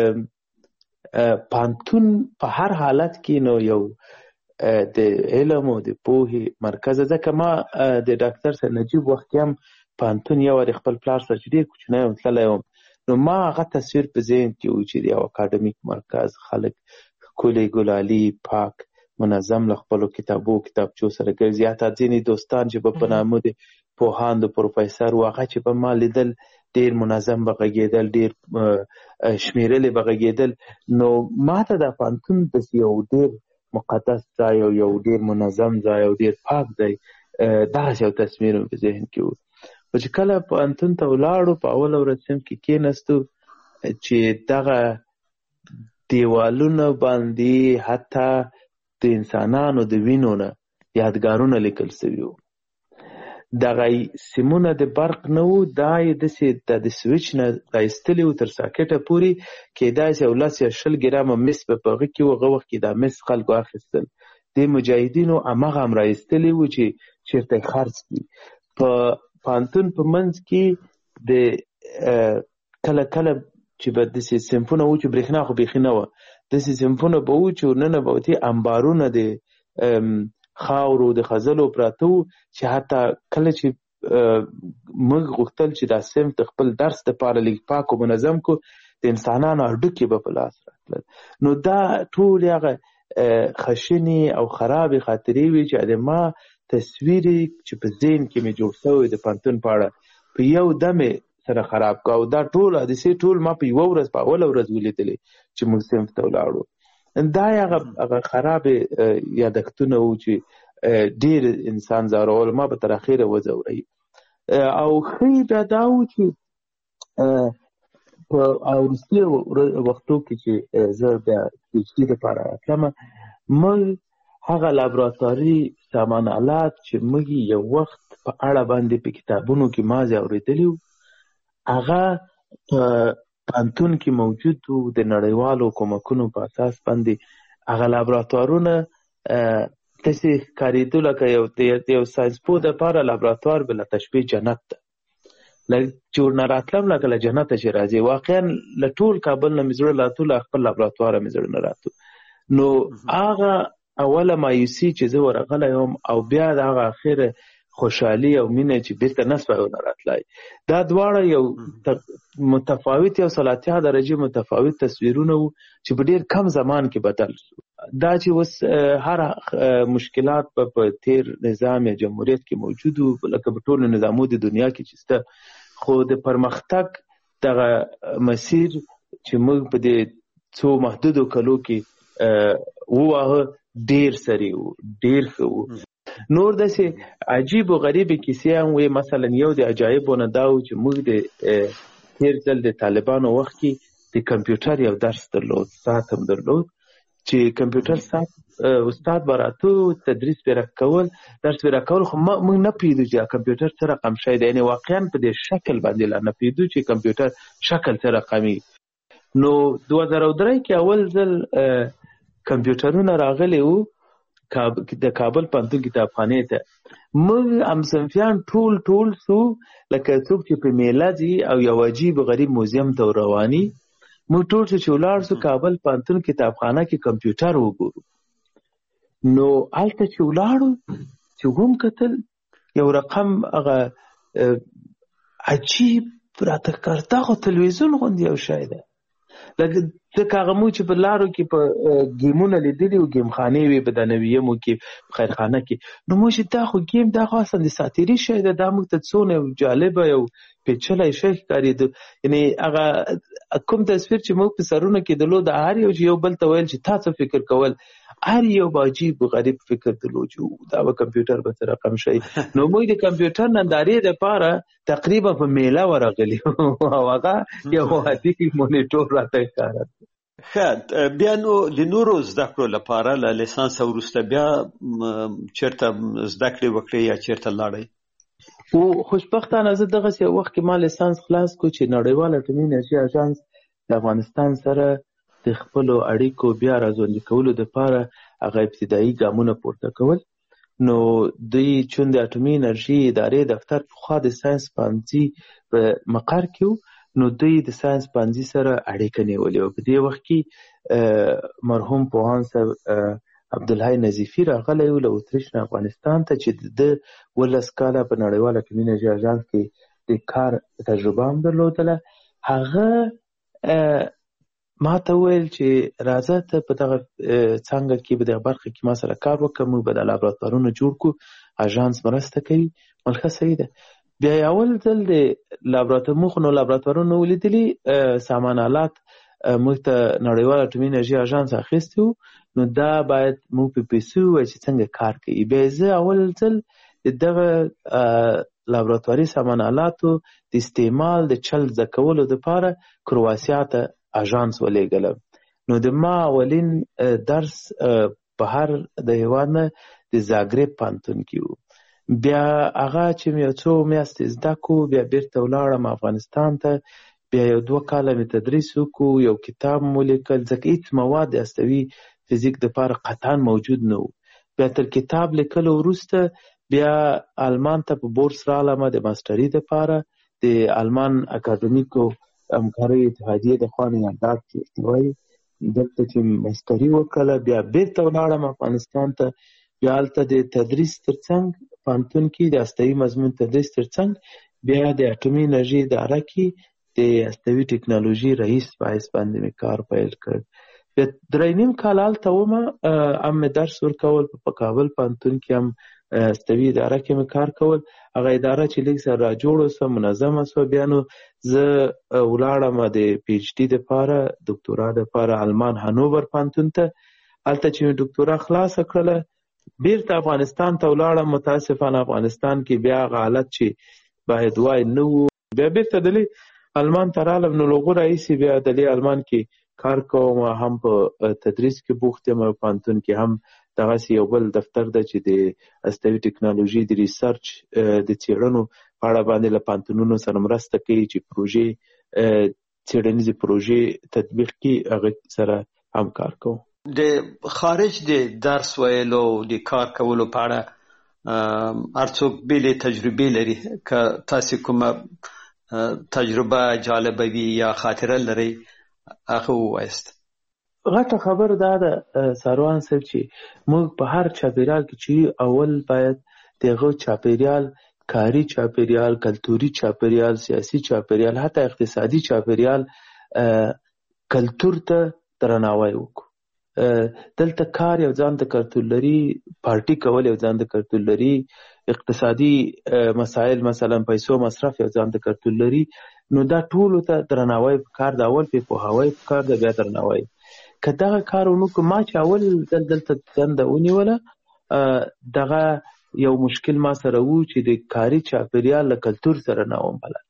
Speaker 9: پوهنتون په هر حالت کې نو یو د علم او د پوهې مرکز. ځکه ما د ډاکټر سید نجیب وخت کې هم پوهنتون یو وارې خپل پلار سره چې ډېر کوچنی وم تللی وم، نو ما هغه تصویر په ذهن کې و چې یو اکاډمیک مرکز، خلک ښکلي ګلالي پاک منظم له خپلو کتابچو سره ګرځي. حتی ځینې دوستان چې به په نامه د پوهاند د پروفیسر و، هغه چې به ما لیدل ډېر منظم به غږېدل، ډېر شمېرلې به غږېدل. نو ما ته دا پوهنتون داسې یو ډېر مقدس ځای او یو ډېر منظم ځای او ډېر پاک ځای، دغسې یو تصویر مې په ذهن کې و. خو چې کله پوهنتون ته ولاړو، په اوله ورځ صنف کې کېناستو چې دغه دیوالونه باندې حتی د انسانانو د وینو نه یادګارونه لیکل سوي وو. دغه سیمونه د برق نه وو، دا یې داسې د سویچ نه رایستلي وو تر ساکټه پورې، کېدای شي 10 یا 20 ګرامه مس به په هغه کې وو. هغه وخت کې دا مس خلکو اخیستل، د مجاهدینو هماغه هم رایستلي وو چې چېرته یې خرڅ کړي. په پوهنتون په منځ کې د کله چې به داسې صنفونه وو چې برېښنا خو بیخي نه وه، داسې صنفونه به وو چې ورننه به ورته انبارونه د خاورو د خځلو پراته وو، چې حتی کله چې موږ غوښتل چې دا صنف د خپل درس دپاره لږ پاک او منظم کو، د انسانانو هډوکي به په لاس راتلل. نو دا ټولې هغه خشنې او خرابې خاطرې وې چې د ما تصویر چې په ذهن کې مې جوړ شوی د پوهنتون په اړه په یو دمې سره خراب کړ. او دا ټول حادثې ما په یوه ورځ په اوله ورځ ولیدلې چې موږ صنف ته ولاړو. دا هغه خرابې یادښتونه وو چې ډېر انسان ځورول، ما به تر اخره وځوروي. او ښه بیا دا وو چې په وروستي وختو کې چې زه بیا پی ایچ ډي لپاره راتلم، موږ هغه لابراتواري سامان آلات چې موږ یو وخت په اړه باندې په کتابونو کې مازې اورېدلي وو، هغه په پوهنتون کې موجود وو. د نړیوالو کومکونو په اساس باندې هغه لابراتوارونه داسې ښکارېدو لکه یو ساینسپوه دپاره لابراتوار بله تشبیه جنت ده. چې ورنه راتلم لکه له جنته چې راځي. واقعا له ټول کابل نه مې زړه راتو، له خپل لابراتواره مې زړه نه راتو. نو هغه اوله مایوسي چې زه ورغلی وم، او بیا د هغه اخره خوشحالي او مینه چې بیرته نسوه راتلای. دا دواړه یو متفاوت یو 30 درجه متفاوت تصویرونه وو چې په ډیر کم زمان کې بدل شو. دا چې اوس هر مشکلات په تیر نظام یا جمهوریت کې موجود وو، لکه په ټولو نظامو د دنیا کې چې شته، خو د پرمختګ دغه مسیر چې موږ په دې څو محدودو کلو کې ووهه ډیر سری وو، ډیر ښه وو. نور داسې عجیب و غریب کیسې هم وي. مثلا یو د عجایبو نه دا و چې موږ د تیر ځل د طالبانو وخت کې د کمپیوټر یو درس درلود، ساعت هم درلود، چې کمپیوټر ساعت استاد به راتو تدریس به راکول، درس به راکول، خو موږ نه پوهېدو چې کمپیوټر څه رقم شی دی. یعنې واقعا په دې شکل باندې لا نه پوهېدو چې کمپیوټر شکل څه رقمي. نو 2003 کې اول ځل کمپیوټرونه راغلي وو د کابل پوهنتون کتابخانې ته. موږ همصنفیان ټول سو لکه څوک چې په میله ځي او یو عجیب غریب موزیم ته رواني. موږ ټول چې ولاړ سو کابل پوهنتون کتابخانه کې کمپیوټر وګورو. نو هلته چې ولاړو چې هم کتل یو رقم هغه عجیب راته کار، دغه تلویزیون غوندې یو شی دی. لکه هغه مو چې په لارو کې په ګیمونه لیدلي وو، ګیم خانې وي په دنویمو کې، په خیرخانه کې. نو موږ چې دا خو ګیم، دا خو اصلا د ساتیري شی دی، دا موږ ته څونه جالبه یو پیچلی شی ښکارېده. یعنې هغه کوم تصویر چې موږ په سرونه کې درلود، هر یو چې یو بل ته ویل چې تا څه فکر کول، هر یو به عجیب غریب فکر درلود چې دا به کمپیوټر به څه رقم شي. نو موږ د کمپیوټر نندارې دپاره تقریبا په میله ورغلي او هغه یو عادي مونیټور راته ښکاره.
Speaker 8: ښه، بیا نو د نورو زده کړو لپاره له لیسانس وروسته بیا چېرته زده کړې وکړې یا چېرته لاړئ؟
Speaker 9: خو خوشبختانه زه دغسې یو وخت کې ما لیسانس خلاص کړو چې نړیوال اټومي انرژي اژانس د افغانستان سره د خپلو اړیکو بیا راژوندي کولو دپاره هغه ابتدایي ګامونه پورته کول. نو دوی چون د اټومي انرژي ادارې دفتر پخوا د ساینس پوهنځي په مقر کې و، نو دوی د ساینس پوهنځي سره اړیکه نیولې وه. په دې وخت کې مرحوم پوهاند صاحب عبدالحی نظیفي راغلی و له اتریش نه افغانستان ته، چې د 12 کاله په نړیوال اټومي انرژي اژانس کې د کار تجربه هم درلودله. هغه ما ته وویل چې راځه ته په دغه څانګه کې په دغه برخه کې ما سره کار وکړه، موږ به د لابراتوارونه جوړ کړو، اژانس مرسته کوي. ښه صحیح ده. بیا یې اول ځل د لابراتوارونو ولیدلي سامان آلات موږ ته نړیوال اټومي انرژي اژانس اخیستی و، نو دا باید موږ په پیسو ووایو چې څنګه کار کوي. بیا زه اول ځل د دغه لابراتواري سامان آلاتو د استعمال د چل زده کولو دپاره کرواسیا ته اژانس ولېږلم. نو د ما اولین درس بهر د هېواد نه د زاګرب پوهنتون کې و. بیا هغه چې مې یو څو میاشتې زده کړو، بیا بیرته ولاړم افغانستان ته. بیا یو 2 کاله مې تدریس وکړو، یو کتاب مو لیکل، ځکه هېڅ مواد د هستوي فزیک دپاره قطعا موجود نه و. بیا تر کتاب لیکلو وروسته بیا آلمان ته په بورس رالم د ماسټري دپاره د آلمان اکاډمیکو همکارۍ اتحادیې د خوا نه یاداښت چې وایي، دلته چې ماسټري وکړله بیا بیرته ولاړم افغانستان ته. بیا هلته د تدریس ترڅنګ پوهنتون کې د هستوي مضمون تدریس ترڅنګ بیا د اټومي انرژي اداره کې د هستوي ټکنالوژي رئیس په حیث باندې مې کار پیل کړ. بیا 3.5 کال هلته ومه، هم مې درس ورکول په کابل پوهنتون کې، هم هستوي اداره کې مې کار کول. هغه اداره چې لږ سره راجوړه سوه، منظمه سوه. بیا نو زه ولاړم د پی ایچ ډي دپاره، دکتورا دپاره آلمان هانوور پوهنتون ته. هلته چې مې دکتورا خلاصه کړله بیرته افغانستان ته ولاړم. متاسفانه افغانستان کې بیا هغه حالت چې باید وای نه و. بیا بیرته دلې آلمان ته رالم. نو له هغو راهیسې بیا دلې آلمان کې کار کوم، هم په تدریس کې بوخت یم، پوهنتون کې هم دغسې یو بل دفتر ده چې د هستوي ټکنالوژي د ریسرچ د څېړنو په اړه باندې له پوهنتونونو سره مرسته کوي چې پروژې څېړنیزې پروژې تطبیق کړي، هغه سره هم کار کوم.
Speaker 8: د خارج د درس ویلو د کار کولو په اړه هر څوک بېلې تجربې لري. که تاسې کومه تجربه جالبه وي یا خاطره لرئ هغه ووایاست.
Speaker 9: غټه خبر دا ده ساروان صاحب چې موږ په هر چاپېریال کې چې اول باید دغه چاپیریال، کاری چاپیریال، کلتوري چاپیریال، سیاسي چاپیریال، حتی اقتصادي چاپیریال کلتور ته درناوی وکړو. دلته کار یو ځان ته کلتور لري، پارټي کول یو ځان ته کلتور لري، اقتصادي مسائل مثلا پیسو مصرف یو ځان ته کلتور لري. نو دا ټول ته درناوی پکار دی، اول په پوهاوی پکار دی، بیا درناوی. که دغه کار ونکړو، ما چې اول دلته دنده ونیوله، دغه یو مشکل ما سره وو چې د کاري چاپیریال له کلتور سره نه وم بلد.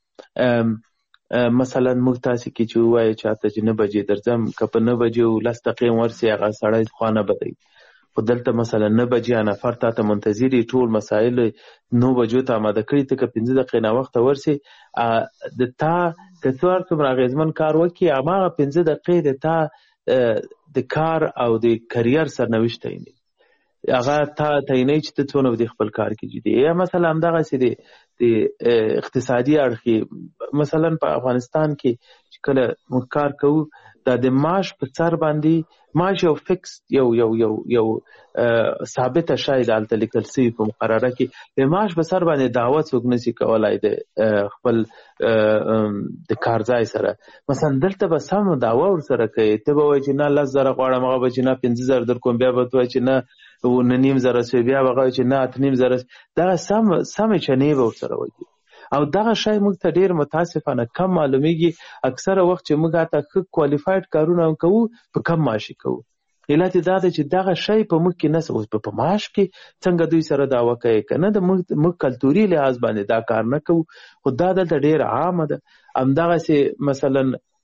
Speaker 9: مثلا موږ تاسې کې چې ووایو چاته چې 9 بجې درځم، که په 9 بجې 10 دقیقې ورسې هغه سړی خوا نه بدوي. خو دلته مثلا 9 بجې نفر تا ته منتظر یي، ټول مسایل 9 بجو ته آماده کړي، ته که 15 دقیقې ناوخته ورسې د تا که څو هر څومره اغېزمن کار وکړي، هماغه 15 دقیقې د تا د کار او د کریر سرنوشت تعینوي. هغه تا تعینوي چې ته څونه د خپل کار کې جدي. یا مثلا همدغسې د اقتصادي اړخ، مثلا په افغانستان کې چې کله موږ کار کوو، دا د معاش په سر باندې معاش یو فکس یو ثابته شای دلته لیکل شوي په مقرره کې، د معاش په سر باندې دعوه څوک نشي کولای د خپل د کار ځای سره. مثلا دلته به سم دعوه ورسره کوي، ته به وایي چې نه 10,000 غواړم، هغه به چې نه 15,000 در کوم، بیا به ته وایي چې نه 9,500 شوي، بیا به هغه وایي چې نه 8,500. دغه سمې چنې به ورسره وایي. او دغه شی موږ ته ډېر متاسفانه کم معلومیږي. اکثره وخت چې موږ هلته ښه کوالیفاید کارونه هم کوو، په کم معاشي کوو. علت یې دا دی چې دغه شی په موږ کې نشته. اوس په معاش کې څنګه دوی سره دعوه کوي که نه، د موږ کلتوري لحاظ باندې دا کار نه کوو، خو دا دلته ډېره عامه ده. همدغسې مثلا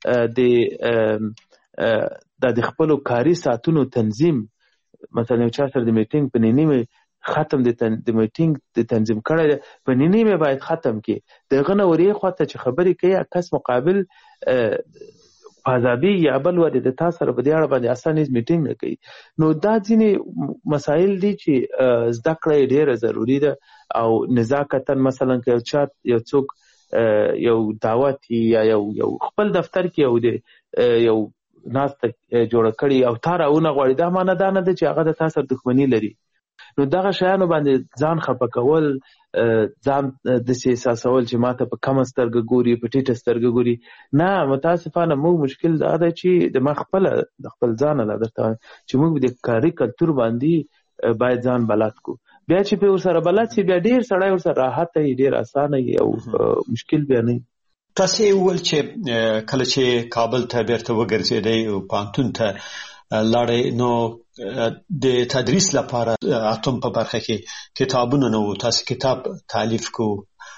Speaker 9: د خپلو کاري ساعتونو تنظیم، مثلا یو چا سره د میټینګ په نیمه ختم د میټینګ د تنظیم کړی دی، په نیمه باید ختم کړي. دغه نه ورې خواته چې خبرې کوي، کس مقابل پازابي یا بل ودې د تا سره په دې اړه باندې اسانه میټینګ نه کوي. نو دا ځینې مسایل دي چې زده کړه یې ډېره ضروري ده. او نزاکتا مثلا که یو څوک یو دعوت یا یو خپل دفتر کې یو ناسته جوړه کړي او تا راونه غواړي، دا معنی دا نه ده چې هغه د تا سره دښمني لري. نو دغه شیانو باندې ځان خفه کول، ځان داسې احساسول چې ماته په کمه سترګه ګوري، په ټیټه سترګه ګوري، نه. متاسفانه موږ مشکل دا ده چې د خپل ځان لا درته چې موږ د کاري کلتور باندې باید ځان بلد کو. بیا چې په ورسره بلد شي، بیا ډېر سړی ورسره راحت وي، ډېر اسانه وي او مشکل بیا نه.
Speaker 8: تاسې وویل چې کله چې کابل ته بیرته وګرځېدئ او پوهنتون ته لاړئ، نو د تدریس لپاره اتم په برخه کې کتابونه نه وو، تاسو کتاب تالیف کو.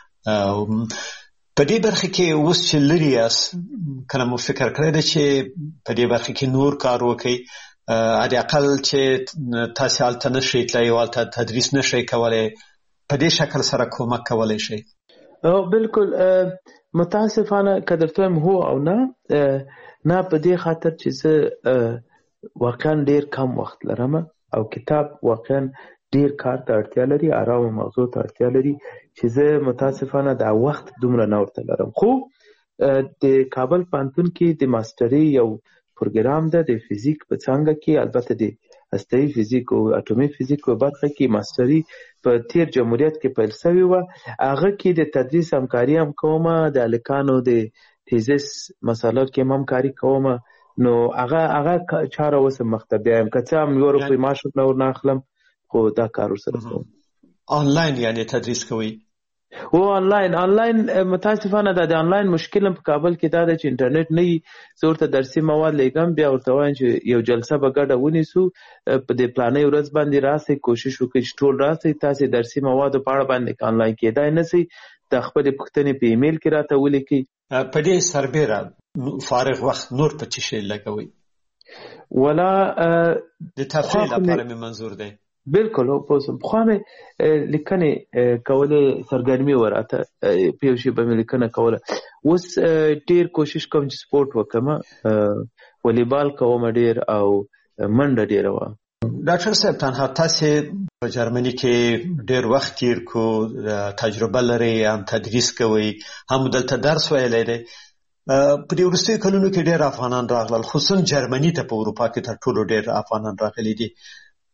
Speaker 8: په دې برخه کې اوس چې لري یاست، کله مو فکر کړی دی چې په دې برخه کې نور کار وکړئ، حداقل چې تاسو هلته نشئ تللی او هلته تدریس نشئ کولی، په دې شکل سره کومک کولی شئ؟
Speaker 9: بالکل. متاسفانه که درته وایم هو او نه په دې خاطر چې زه واقعا ډیر کم وخت لرم او کتاب واقعا ډیر کار ته اړتیا لري، آرام موضوع ته اړتیا لري چې زه متاسفانه دا وخت دومره نه ورته لرم. خو د کابل پوهنتون کې د ماستري یو پروګرام ده د فزیک په څانګه کې، البته د هسته‌ایي فزیک او اټومي فزیک په برخه کې ماستري په تیر جمهوریت کې پیل شوې وه. هغه کې د تدریس همکاري هم کوم، د هلکانو د تیزس مسالو کې هم همکاري کوم. نو هغه چاره اوس مخته بیایم، که څه هم یو روپۍ معاش نور نه اخلم، خو دا کار ورسره کوم.
Speaker 8: آنلاین یعنې تدریس کوئ؟
Speaker 9: او آنلاین متاسفانه د آنلاین مشکل په کابل کې دا ده چې انټرنیټ نه وي. زه ورته درسي مواد لیږم، بیا ورته وایم چې یو جلسه به ګډه ونیسو، په دې پلانۍ ورځ باندې راسئ، کوشش وکړئ چې ټول راسئ. تاسې درسي موادو په اړه باندې آنلاین کېدای نه شئ، د خپلې پوښتنې په ایمیل کې راته ولیکئ.
Speaker 8: په دې سربیره فارغ وخت نور په څه شی لګوئ؟
Speaker 9: ولا
Speaker 8: د تفریح لپاره مې منظور دی.
Speaker 9: بالکل. پخوا مې لیکنې کولې، سرګرمي وراته په یو شي به مې لیکنه کوله. اوس ډېر کوشش کوم چې سپورټ وکړم، والیبال کوم ډېر او منډه ډېره وه.
Speaker 8: ډاکټر صاحب، تنها تاسې په جرمني کې ډېر وخت تیر کو، تجربه لرئ، هم تدریس کوئ، هم دلته درس ویلی دی. په دې وروستیو کلونو کې ډېر افغانان راغلل، خصوصا جرمني ته په اروپا کې تر ټولو ډېر افغانان راغلي دي.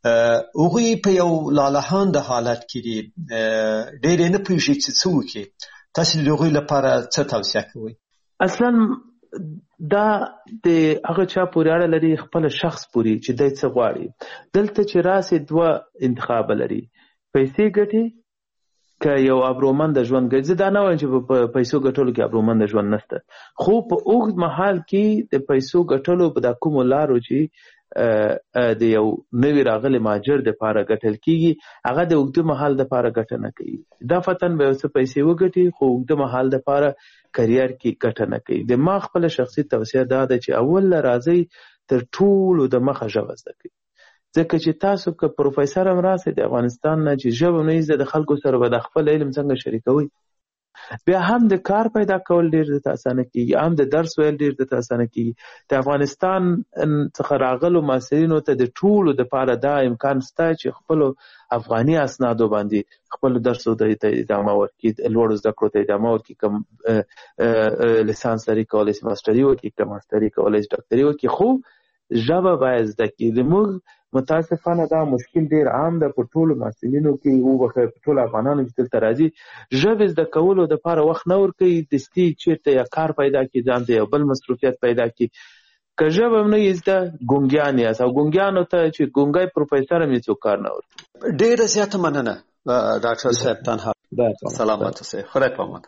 Speaker 8: هغوی په یو لالهانده حالت کې دي، ډېر نه پوهېږي چې څه وکړي. تاسو د هغوی لپاره څه توصیه کوئ؟
Speaker 9: اصلا دا د هغه چا پورې اړه لري، خپل شخص پورې چې دی څه غواړي. دلته چې راسي دوه انتخاب لري، پیسې ګټي که یو ابرومند ژوند ګټي. زه دا نه وایم چې په پیسو ګټلو کې ابرومند ژوند نشته، خو په اوږد مهال کې د پیسو ګټلو په دا کومو لارو چې د یو نوی راغلی مهاجر د پاره ګټل کیږي، هغه د اوږده مهال د پاره ګټه نه کوي. دا فتن به څه پیسې وګټي خو اوږده مهال د پاره کریر کې ګټه نه کوي. د ما خپل شخصي توصیه دا ده چې اول راځي تر ټولو د مخه ژبه زده کړئ، ځکه چې تاسو که پروفیسر هم راسئ د افغانستان نه چې ژبه نه زده، د خلکو سره به د خپل علم څنګه شریکوئ، بیا هم د کار پیدا کول ډېر درته اسانه کېږي، هم د درس ویل ډېر درته اسانه کېږي. د افغانستان څخه راغلو محصلینو ته د ټولو دپاره دا امکان شته چې خپلو افغاني اسنادو باندې خپلو درسو ته ادامه ورکړي، لوړو زده کړو ته ادامه ورکړي. که لیسانس لري کولی شي ماسټري وکړي، که ماسټري کولی شي ډاکټري وکړي، خو ژبه باید زده کړي. زموږ متاسفانه دا مشکل ډیر عام ده په ټولو محصلینو کې، او په ټولو افغانانو چې دلته راځي ژبې زده کولو دپاره وخت نه ورکوي، دستي چېرته یا کار پیدا کړي، ځان ته یو بل مصروفیت پیدا کړي. که ژبه هم نه یې زده ګونګیان یاست، او ګونګیانو ته چې ګونګی پروفیسر هم یې څوک کار نه ورکوي.
Speaker 8: ډېره زیاته مننه ډاکټر صاحب. تنها سلامت اوسئ، خدای په امان.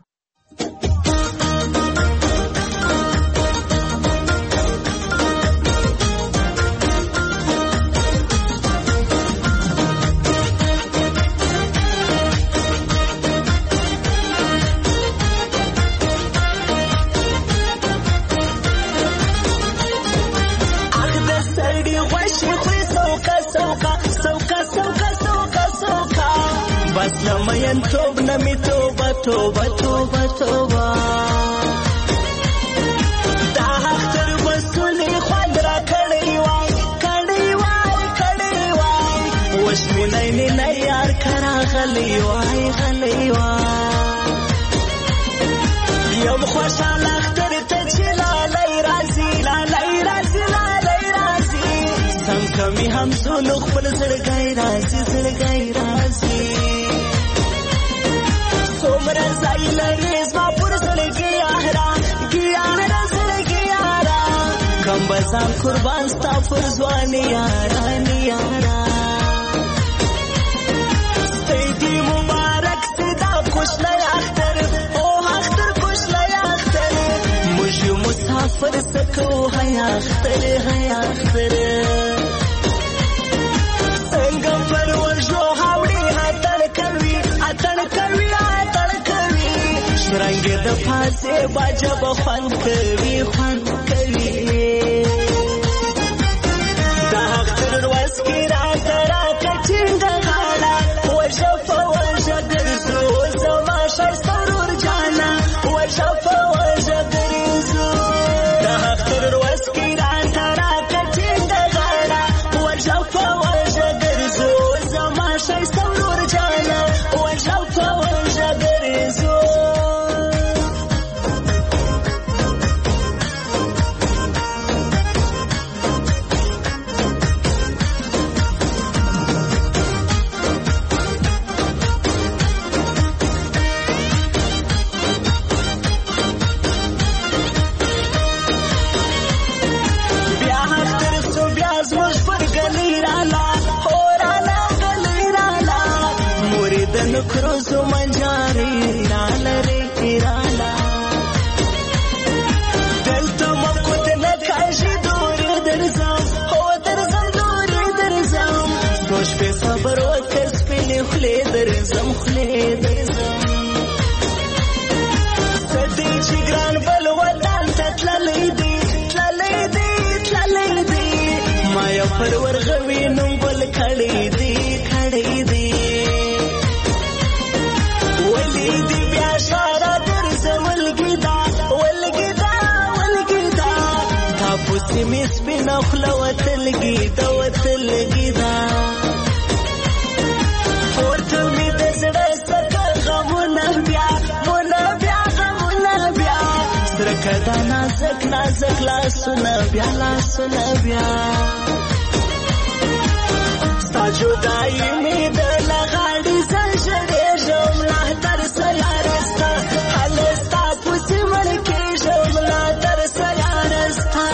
Speaker 10: بس لمین توب نمی توبه توبه توبه توبه دا حق تر مسئولی خواد را کڑی وای کڑی وای کڑی وای وش می نینی نیار کرا غلی وای غلی وای یم خوشحال اختر تچی لالی رازی لالی رازی لالی رازی سم کمی هم زونو خپل زرگای رازی زرگای رازی عمر زایل ریز ما پر زلگی آهرا گیارا زلگی آرا کم بزان قربان ستا پر زوانی آرا نیارا سیدی مبارک سیدا کش لیاختر او اختر کش لیاختر مجھو مسافر سکو حیاختر حیاختر سنگم پرور جو حوڑی حتن کروی حتن کروی رنگ د پاسه باجه بخوان کوي خوان کوي دا اختر واسکی را ترا کچنګ غاړه وجف وجدرزو زما شر سرور جانا وجف وجدرزو دا اختر واسکی را ترا کچنګ غاړه وجف وجدرزو زما شر سرور جانا وجف وجدرزو کروزو منجاری رالری رالا دلتا مکوت نکاشی دوری درزم او درزم دوری درزم روش پی صبر و کس پی خلی درزم خلی درزم سدی چی گران بل وطن تتللی دی تللی دی تللی دی مایا پرور غوی نم بل کڑی دی کڑی دی دی بیا شارا درزم ولګیدا ولګیدا ولګیدا تاسو می سپین خپل وتلګیدا وتلګیدا ورته می د زړه څخه غمونه بیا مونږ بیا غمونه بیا سره کدا نازک نازک لاسونه بیا لاسونه بیا ستا جدائی می د لغاړي زړې جمله تر سیارستا حلستا پوسی مړ کې جمله تر سیارستا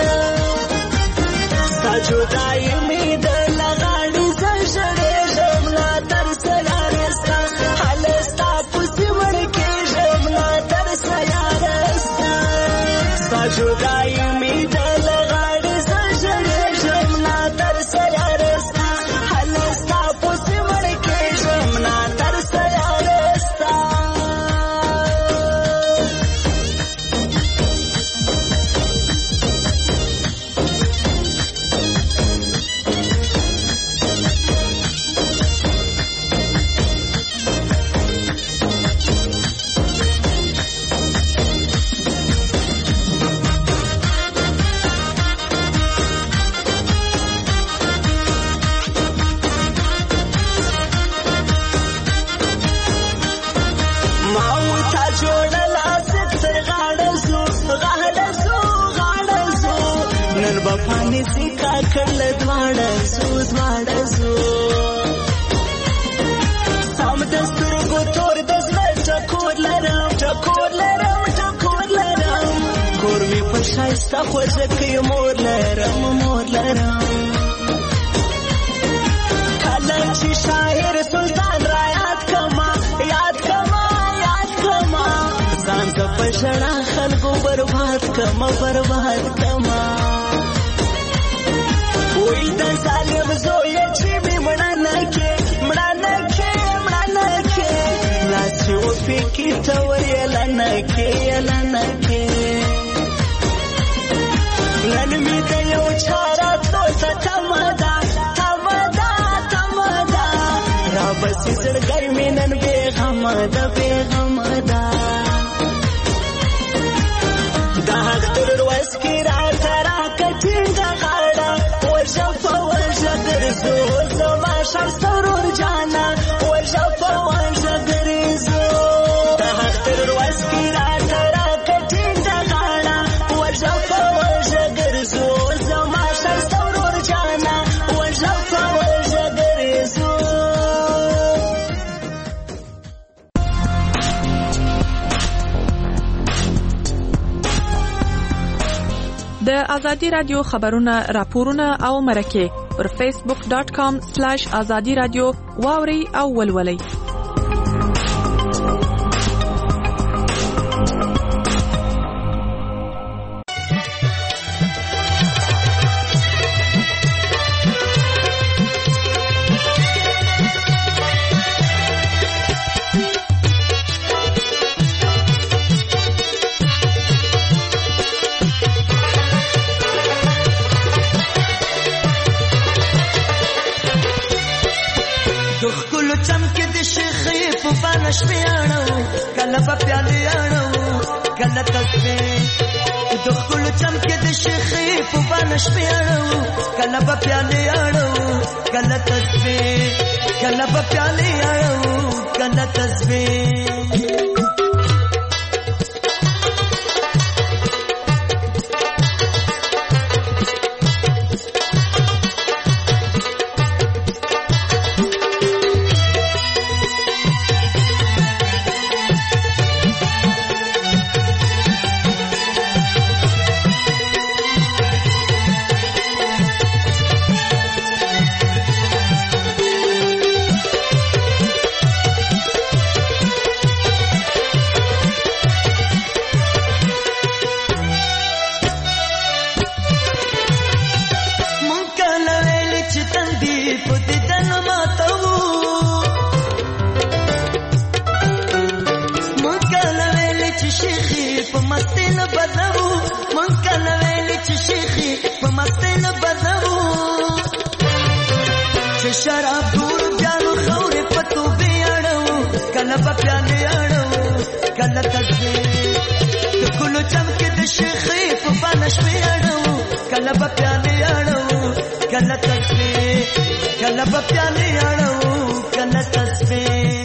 Speaker 10: ستا جدائی می د لغاړي زړې جمله تر سیارستا حلستا پوسی مړ کې جمله تر سیارستا ستا جدائی می د لغاړي زړې جمله تر سیارستا حلستا پوسی مړ کې جمله تر سیارستا بپانی سیکا کړل دواړه زو سم دستور کو تور دزله ټکور لرم کور می په شایسته خوځه کې مور لرم کله چې شاعر سلطان را یاد کما ځان ته په ژړا خلکو برباد کما وای د ظالم زوی چې می مړانه کې لاس چې و پکې ته ویلانه کې نن می د یو چاره تو ستمدا را بسې زړګی مې نن بېغم ده دا حق تر ورځ کې راته راکټینګه غاړه وژه ګرځو زما شر سرور جانا وژه ګرځو دا حق تر ورځ کې راته راکټینګه غاړه وژه ګرځو زما شر سرور جانا وژه ګرځو
Speaker 5: د ازادي رادیو خبرونه راپورونه او مرکه پر facebook.com/azadi radio واوري او ولولي شپيانو کله په پیاليانو کله تسبیح د خپل چمکه د شيخي په باندې شپيانو کله په پیاليانو کله تسبیح کله په پیاليانو کله تسبیح شراب دور بیانو خورې پتو بیاړو کله په پیاليانو کله تسبیح د کلو چمکه د شيخي په باندې شپياړو کله په پیاليانو کله تسبیح کله په پیاليانو کله تسبیح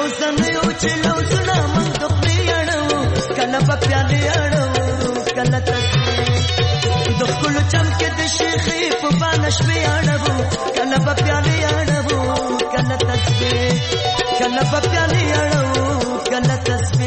Speaker 5: زنیو چې لوزونه موږ د خپلې اړو کله په پیالې اړو کله تسبیح د ښکلو چم کې د شیخې په باندې شپې اړو کله په پیالې اړو کله تسبیح کله په پیالې اړو کله تسبیح